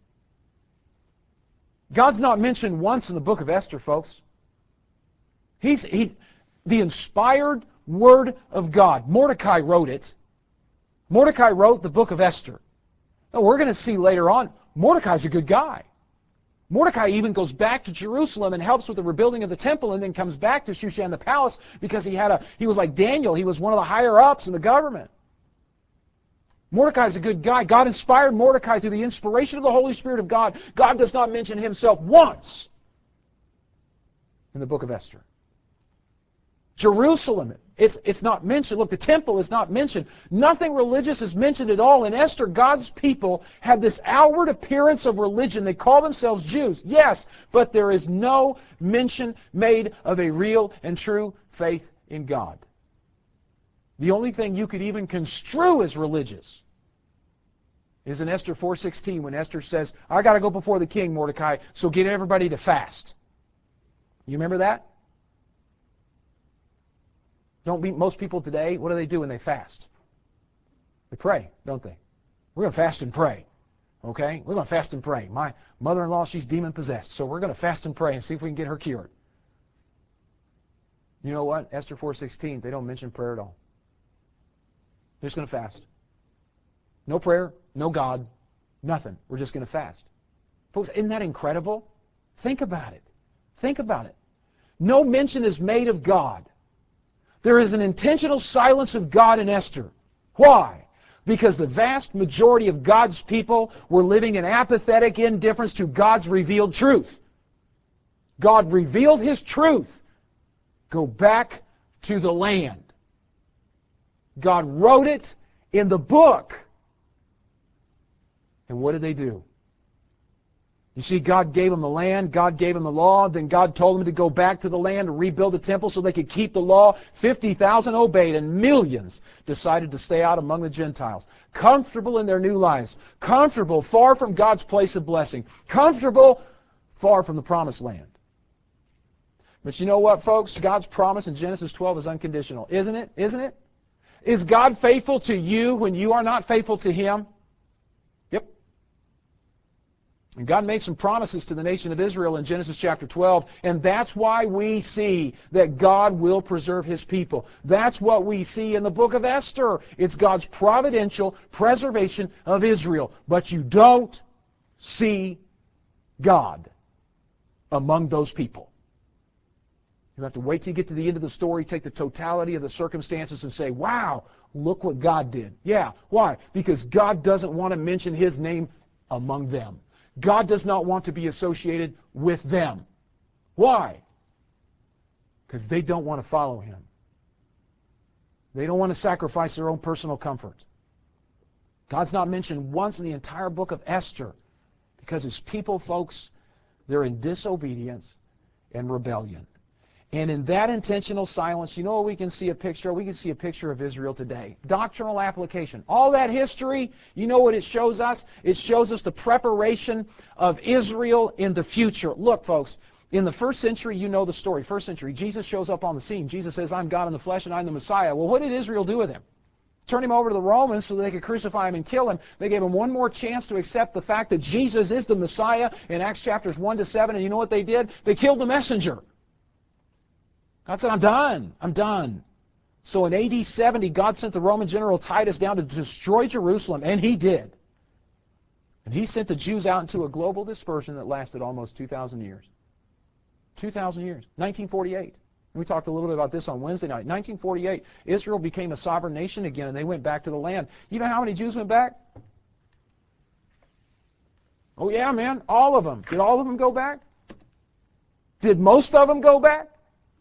God's not mentioned once in the book of Esther, folks. He's he, the inspired Word of God. Mordecai wrote it. Mordecai wrote the book of Esther. Now, we're going to see later on, Mordecai's a good guy. Mordecai even goes back to Jerusalem and helps with the rebuilding of the temple and then comes back to Shushan the palace because he had a he was like Daniel. He was one of the higher-ups in the government. Mordecai's a good guy. God inspired Mordecai through the inspiration of the Holy Spirit of God. God does not mention himself once in the book of Esther. Jerusalem, it's, it's not mentioned. Look, the temple is not mentioned. Nothing religious is mentioned at all. In Esther, God's people have this outward appearance of religion. They call themselves Jews, yes, but there is no mention made of a real and true faith in God. The only thing you could even construe as religious is in Esther four sixteen when Esther says, I got to go before the king, Mordecai, so get everybody to fast. You remember that? Don't meet most people today, what do they do when they fast? They pray, don't they? We're going to fast and pray. Okay? We're going to fast and pray. My mother-in-law, she's demon-possessed, so we're going to fast and pray and see if we can get her cured. You know what? Esther four sixteen, they don't mention prayer at all. They're just going to fast. No prayer, no God, nothing. We're just going to fast. Folks, isn't that incredible? Think about it. Think about it. No mention is made of God. There is an intentional silence of God in Esther. Why? Because the vast majority of God's people were living in apathetic indifference to God's revealed truth. God revealed His truth. Go back to the land. God wrote it in the book. And what did they do? You see, God gave them the land, God gave them the law, then God told them to go back to the land and rebuild the temple so they could keep the law. fifty thousand obeyed, and millions decided to stay out among the Gentiles. Comfortable in their new lives. Comfortable, far from God's place of blessing. Comfortable, far from the promised land. But you know what, folks? God's promise in Genesis twelve is unconditional. Isn't it? Isn't it? Is God faithful to you when you are not faithful to Him? Yep. And God made some promises to the nation of Israel in Genesis chapter twelve, and that's why we see that God will preserve His people. That's what we see in the book of Esther. It's God's providential preservation of Israel. But you don't see God among those people. You have to wait till you get to the end of the story, take the totality of the circumstances and say, wow, look what God did. Yeah, why? Because God doesn't want to mention His name among them. God does not want to be associated with them. Why? Because they don't want to follow Him. They don't want to sacrifice their own personal comfort. God's not mentioned once in the entire book of Esther because His people, folks, they're in disobedience and rebellion. And in that intentional silence, you know what we can see a picture of? We can see a picture of Israel today. Doctrinal application. All that history, you know what it shows us? It shows us the preparation of Israel in the future. Look, folks, in the first century, you know the story. First century, Jesus shows up on the scene. Jesus says, I'm God in the flesh and I'm the Messiah. Well, what did Israel do with Him? Turn Him over to the Romans so they could crucify Him and kill Him. They gave Him one more chance to accept the fact that Jesus is the Messiah in Acts chapters one to seven. And you know what they did? They killed the messenger. God said, I'm done. I'm done. So in A D seventy, God sent the Roman general Titus down to destroy Jerusalem, and he did. And he sent the Jews out into a global dispersion that lasted almost two thousand years. two thousand years. nineteen forty-eight. We talked a little bit about this on Wednesday night. nineteen forty-eight, Israel became a sovereign nation again, and they went back to the land. You know how many Jews went back? Oh, yeah, man. All of them. Did all of them go back? Did most of them go back?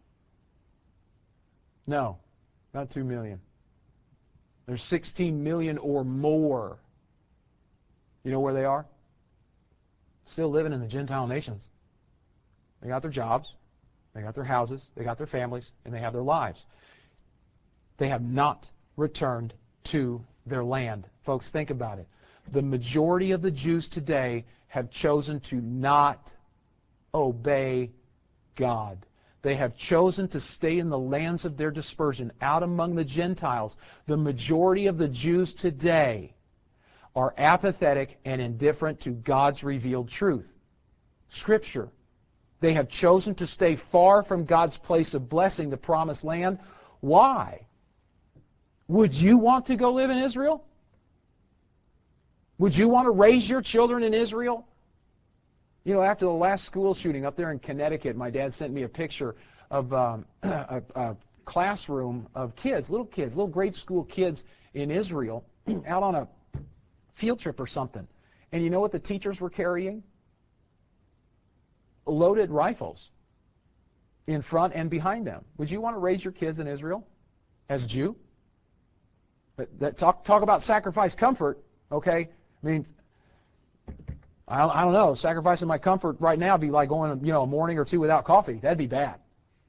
No, not two million. There's sixteen million or more. You know where they are? Still living in the Gentile nations. They got their jobs, they got their houses, they got their families, and they have their lives. They have not returned to their land. Folks, think about it. The majority of the Jews today have chosen to not obey God. They have chosen to stay in the lands of their dispersion, out among the Gentiles. The majority of the Jews today are apathetic and indifferent to God's revealed truth. Scripture. They have chosen to stay far from God's place of blessing, the promised land. Why? Would you want to go live in Israel? Would you want to raise your children in Israel? You know, after the last school shooting up there in Connecticut, my dad sent me a picture of um, a, a classroom of kids, little kids, little grade school kids in Israel, out on a field trip or something. And you know what the teachers were carrying? Loaded rifles in front and behind them. Would you want to raise your kids in Israel as a Jew? But that talk talk about sacrifice comfort, okay? I mean, I don't, I don't know. Sacrificing my comfort right now would be like going, you know, a morning or two without coffee. That'd be bad.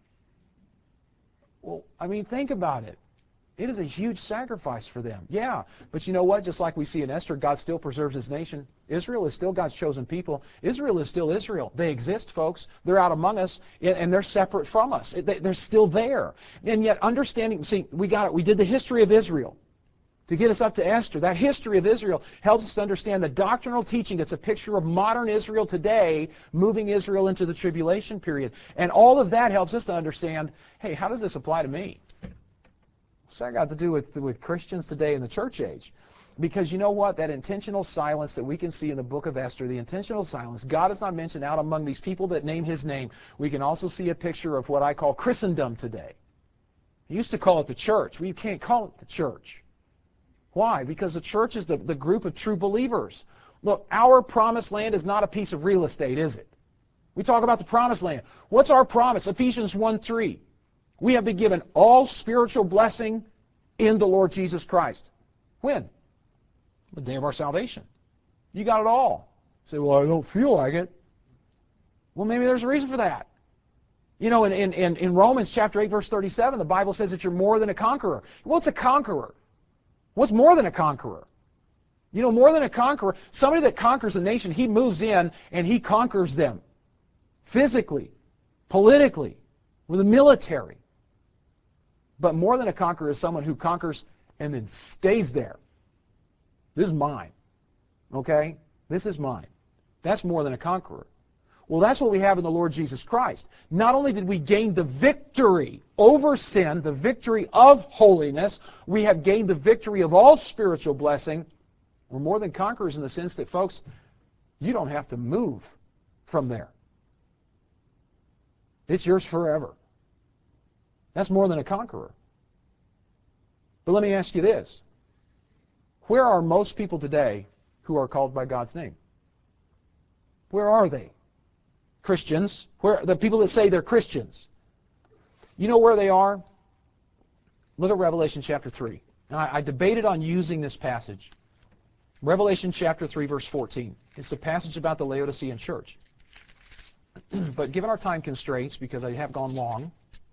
Well, I mean, think about it. It is a huge sacrifice for them. Yeah, but you know what? Just like we see in Esther, God still preserves His nation. Israel is still God's chosen people. Israel is still Israel. They exist, folks. They're out among us, and they're separate from us. They're still there. And yet, understanding, see, we got it. We did the history of Israel to get us up to Esther. That history of Israel helps us to understand the doctrinal teaching. It's a picture of modern Israel today, moving Israel into the tribulation period. And all of that helps us to understand, hey, how does this apply to me? What's that got to do with, with Christians today in the church age? Because you know what? That intentional silence that we can see in the book of Esther, the intentional silence, God is not mentioned out among these people that name His name. We can also see a picture of what I call Christendom today. We used to call it the church. We can't call it the church. Why? Because the church is the, the group of true believers. Look, our promised land is not a piece of real estate, is it? We talk about the promised land. What's our promise? Ephesians one three. We have been given all spiritual blessing in the Lord Jesus Christ. When? The day of our salvation. You got it all. You say, well, I don't feel like it. Well, maybe there's a reason for that. You know, in, in, in Romans chapter eight, verse thirty-seven, the Bible says that you're more than a conqueror. What's a conqueror? What's more than a conqueror? You know, more than a conqueror, somebody that conquers a nation, he moves in and he conquers them. Physically, politically, with the military. But more than a conqueror is someone who conquers and then stays there. This is mine. Okay? This is mine. That's more than a conqueror. Well, that's what we have in the Lord Jesus Christ. Not only did we gain the victory over sin, the victory of holiness, we have gained the victory of all spiritual blessing. We're more than conquerors in the sense that, folks, you don't have to move from there. It's yours forever. That's more than a conqueror. But let me ask you this. Where are most people today who are called by God's name? Where are they? Christians. Where the people that say they're Christians. You know where they are? Look at Revelation chapter three. Now, I, I debated on using this passage. Revelation chapter three, verse fourteen. It's a passage about the Laodicean church. But given our time constraints, because I have gone long,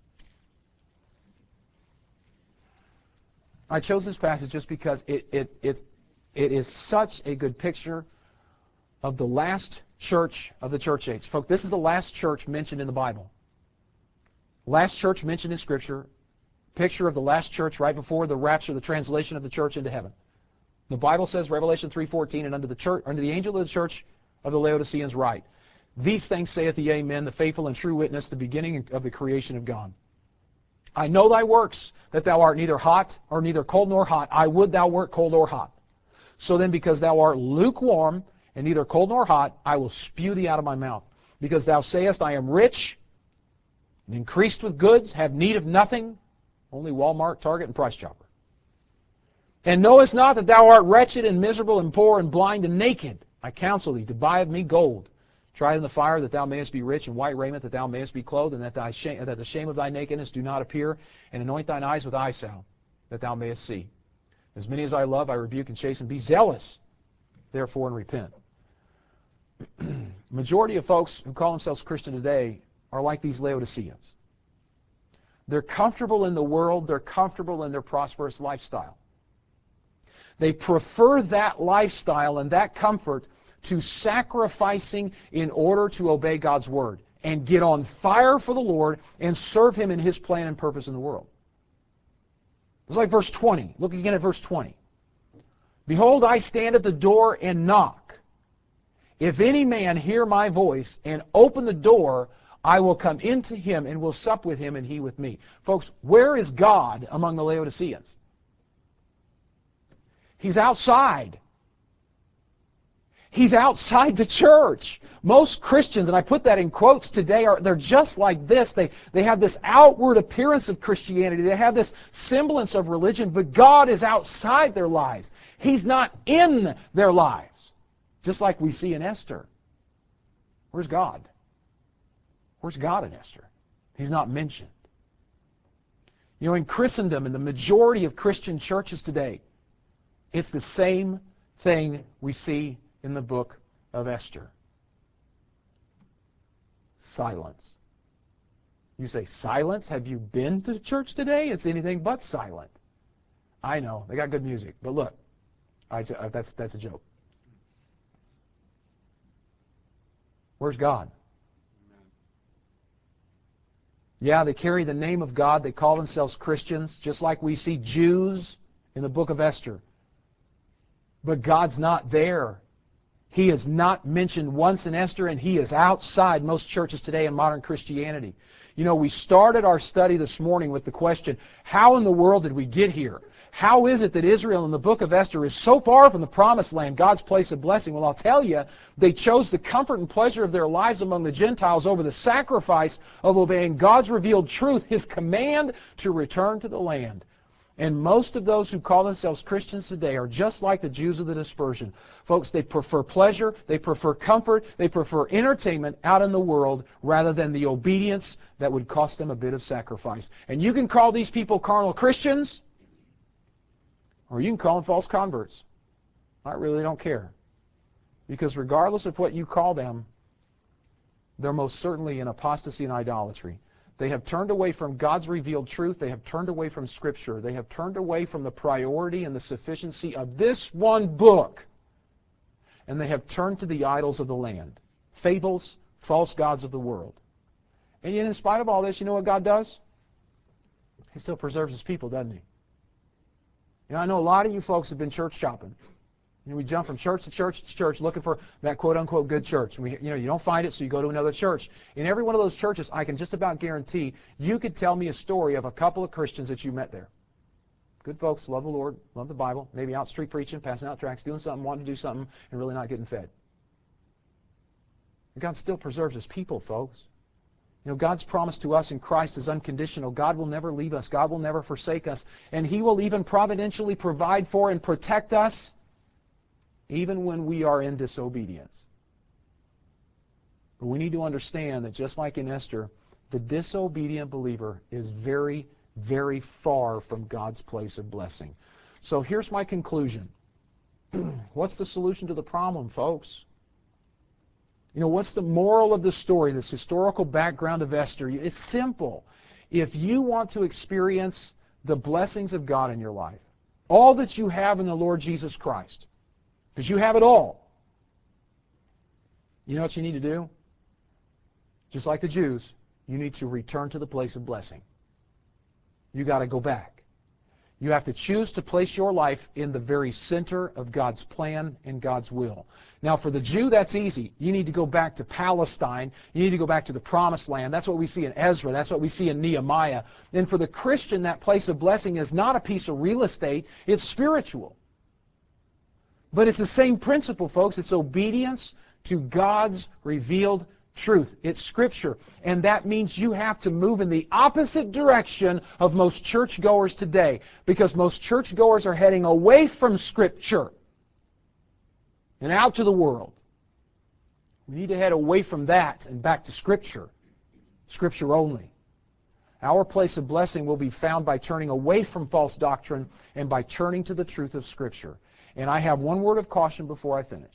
I chose this passage just because it, it, it, it is such a good picture of the last church of the church age. Folks, this is the last church mentioned in the Bible. Last church mentioned in Scripture. Picture of the last church right before the rapture, the translation of the church into heaven. The Bible says, Revelation three fourteen, and unto the church, unto the angel of the church of the Laodiceans write, these things saith the Amen, the faithful and true witness, the beginning of the creation of God. I know thy works, that thou art neither hot or neither cold nor hot. I would thou wert cold or hot. So then, because thou art lukewarm and neither cold nor hot, I will spew thee out of my mouth. Because thou sayest, I am rich and increased with goods, have need of nothing, only Walmart, Target, and Price Chopper. And knowest not that thou art wretched and miserable and poor and blind and naked. I counsel thee to buy of me gold, tried in the fire, that thou mayest be rich, and white raiment, that thou mayest be clothed, and that, thy shame, that the shame of thy nakedness do not appear, and anoint thine eyes with eye salve, that thou mayest see. As many as I love, I rebuke and chasten. Be zealous, therefore, and repent. Majority of folks who call themselves Christian today are like these Laodiceans. They're comfortable in the world. They're comfortable in their prosperous lifestyle. They prefer that lifestyle and that comfort to sacrificing in order to obey God's Word and get on fire for the Lord and serve Him in His plan and purpose in the world. It's like verse twenty. Look again at verse twenty. Behold, I stand at the door and knock. If any man hear my voice and open the door, I will come into him and will sup with him and he with me. Folks, where is God among the Laodiceans? He's outside. He's outside the church. Most Christians, and I put that in quotes today, are they're just like this. They, they have this outward appearance of Christianity. They have this semblance of religion, but God is outside their lives. He's not in their lives. Just like we see in Esther. Where's God? Where's God in Esther? He's not mentioned. You know, in Christendom, in the majority of Christian churches today, it's the same thing we see in the book of Esther. Silence. You say, silence? Have you been to church today? It's anything but silent. I know, they got good music, but look, I, that's, that's a joke. Where's God? Yeah, they carry the name of God. They call themselves Christians, just like we see Jews in the book of Esther. But God's not there. He is not mentioned once in Esther, and He is outside most churches today in modern Christianity. You know, we started our study this morning with the question, how in the world did we get here? How is it that Israel in the book of Esther is so far from the promised land, God's place of blessing? Well, I'll tell you, they chose the comfort and pleasure of their lives among the Gentiles over the sacrifice of obeying God's revealed truth, His command to return to the land. And most of those who call themselves Christians today are just like the Jews of the dispersion. Folks, they prefer pleasure, they prefer comfort, they prefer entertainment out in the world rather than the obedience that would cost them a bit of sacrifice. And you can call these people carnal Christians, or you can call them false converts. I really don't care. Because regardless of what you call them, they're most certainly in apostasy and idolatry. They have turned away from God's revealed truth. They have turned away from Scripture. They have turned away from the priority and the sufficiency of this one book. And they have turned to the idols of the land, fables, false gods of the world. And yet, in spite of all this, you know what God does? He still preserves His people, doesn't He? You know, I know a lot of you folks have been church shopping. You know, we jump from church to church to church looking for that quote-unquote good church. We, you know, you don't find it, so you go to another church. In every one of those churches, I can just about guarantee you could tell me a story of a couple of Christians that you met there. Good folks, love the Lord, love the Bible, maybe out street preaching, passing out tracts, doing something, wanting to do something, and really not getting fed. And God still preserves His people, folks. You know, God's promise to us in Christ is unconditional. God will never leave us. God will never forsake us. And He will even providentially provide for and protect us even when we are in disobedience. But we need to understand that just like in Esther, the disobedient believer is very, very far from God's place of blessing. So here's my conclusion. What's the solution to the problem, folks? You know, what's the moral of the story, this historical background of Esther? It's simple. If you want to experience the blessings of God in your life, all that you have in the Lord Jesus Christ, because you have it all. You know what you need to do? Just like the Jews, you need to return to the place of blessing. You got to go back. You have to choose to place your life in the very center of God's plan and God's will. Now, for the Jew, that's easy. You need to go back to Palestine. You need to go back to the Promised Land. That's what we see in Ezra. That's what we see in Nehemiah. And for the Christian, that place of blessing is not a piece of real estate. It's spiritual. But it's the same principle, folks. It's obedience to God's revealed truth. It's Scripture. And that means you have to move in the opposite direction of most churchgoers today. Because most churchgoers are heading away from Scripture and out to the world. We need to head away from that and back to Scripture. Scripture only. Our place of blessing will be found by turning away from false doctrine and by turning to the truth of Scripture. And I have one word of caution before I finish.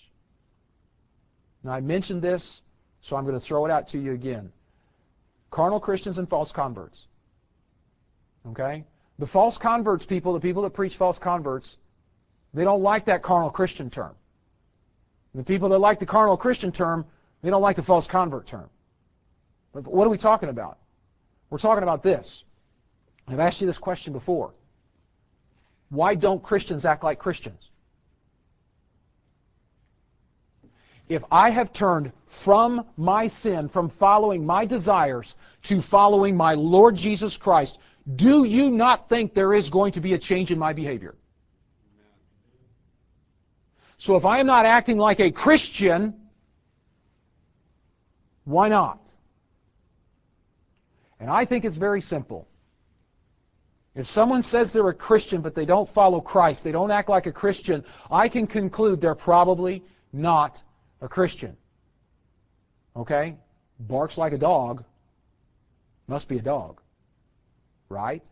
Now, I mentioned this, so I'm going to throw it out to you again. Carnal Christians and false converts. Okay? The false converts people, the people that preach false converts, they don't like that carnal Christian term. The people that like the carnal Christian term, they don't like the false convert term. But what are we talking about? We're talking about this. I've asked you this question before. Why don't Christians act like Christians? If I have turned from my sin, from following my desires, to following my Lord Jesus Christ, do you not think there is going to be a change in my behavior? So if I am not acting like a Christian, why not? And I think it's very simple. If someone says they're a Christian but they don't follow Christ, they don't act like a Christian, I can conclude they're probably not a Christian. Okay? Barks like a dog. Must be a dog. Right?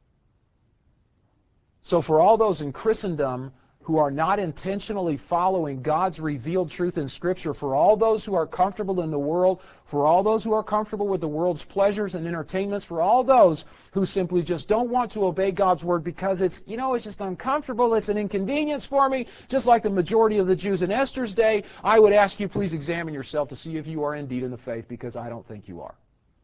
So for all those in Christendom who are not intentionally following God's revealed truth in Scripture, for all those who are comfortable in the world, for all those who are comfortable with the world's pleasures and entertainments, for all those who simply just don't want to obey God's Word because it's, you know, it's just uncomfortable, it's an inconvenience for me, just like the majority of the Jews in Esther's day, I would ask you please examine yourself to see if you are indeed in the faith, because I don't think you are.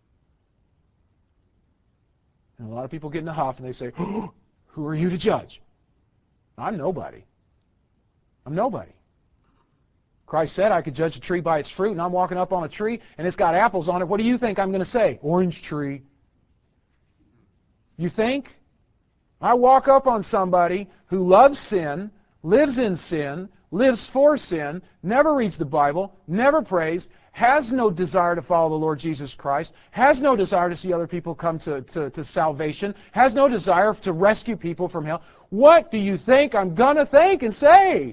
And a lot of people get in a huff and they say, oh, who are you to judge? I'm nobody. I'm nobody. Christ said I could judge a tree by its fruit, and I'm walking up on a tree, and it's got apples on it. What do you think I'm going to say? Orange tree. You think? I walk up on somebody who loves sin, lives in sin, lives for sin, never reads the Bible, never prays, has no desire to follow the Lord Jesus Christ, has no desire to see other people come to, to, to salvation, has no desire to rescue people from hell, what do you think I'm going to think and say?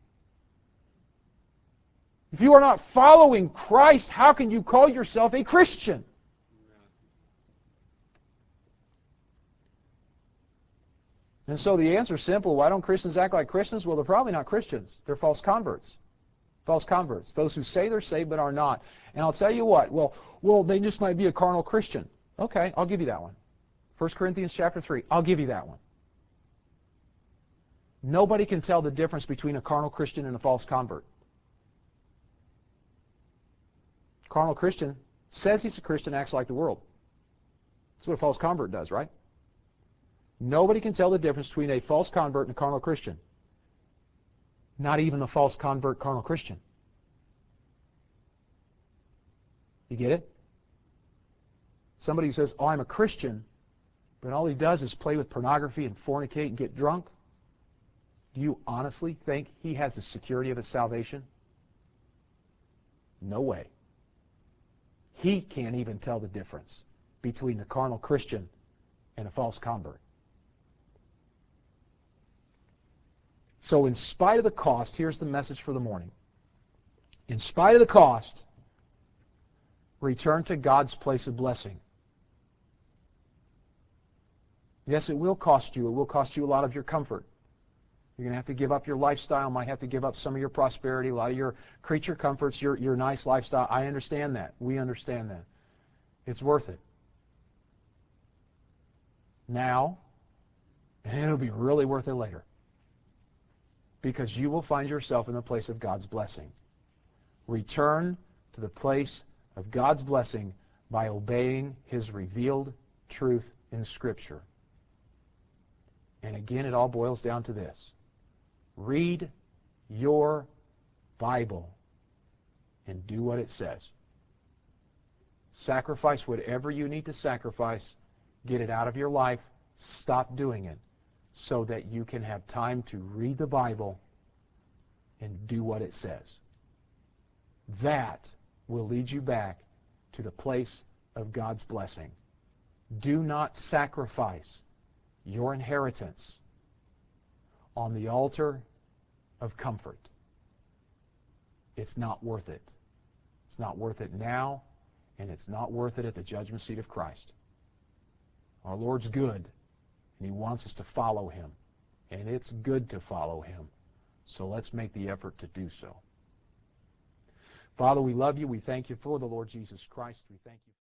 If you are not following Christ, how can you call yourself a Christian? And so the answer is simple. Why don't Christians act like Christians? Well, they're probably not Christians. They're false converts. False converts. Those who say they're saved but are not. And I'll tell you what. Well, well, they just might be a carnal Christian. Okay, I'll give you that one. First Corinthians chapter three. I'll give you that one. Nobody can tell the difference between a carnal Christian and a false convert. Carnal Christian says he's a Christian, acts like the world. That's what a false convert does, right? Nobody can tell the difference between a false convert and a carnal Christian. Not even the false convert carnal Christian. You get it? Somebody who says, oh, I'm a Christian, but all he does is play with pornography and fornicate and get drunk. Do you honestly think he has the security of his salvation? No way. He can't even tell the difference between the carnal Christian and a false convert. So in spite of the cost, here's the message for the morning. In spite of the cost, return to God's place of blessing. Yes, it will cost you. It will cost you a lot of your comfort. You're going to have to give up your lifestyle, might have to give up some of your prosperity, a lot of your creature comforts, your, your nice lifestyle. I understand that. We understand that. It's worth it. Now, and it'll be really worth it later. Because you will find yourself in the place of God's blessing. Return to the place of God's blessing by obeying His revealed truth in Scripture. And again, it all boils down to this. Read your Bible and do what it says. Sacrifice whatever you need to sacrifice. Get it out of your life. Stop doing it so that you can have time to read the Bible and do what it says. That will lead you back to the place of God's blessing. Do not sacrifice your inheritance on the altar of comfort. It's not worth it. It's not worth it now, and it's not worth it at the judgment seat of Christ. Our Lord's good, and He wants us to follow Him. And it's good to follow Him. So let's make the effort to do so. Father, we love you. We thank you for the Lord Jesus Christ. We thank you.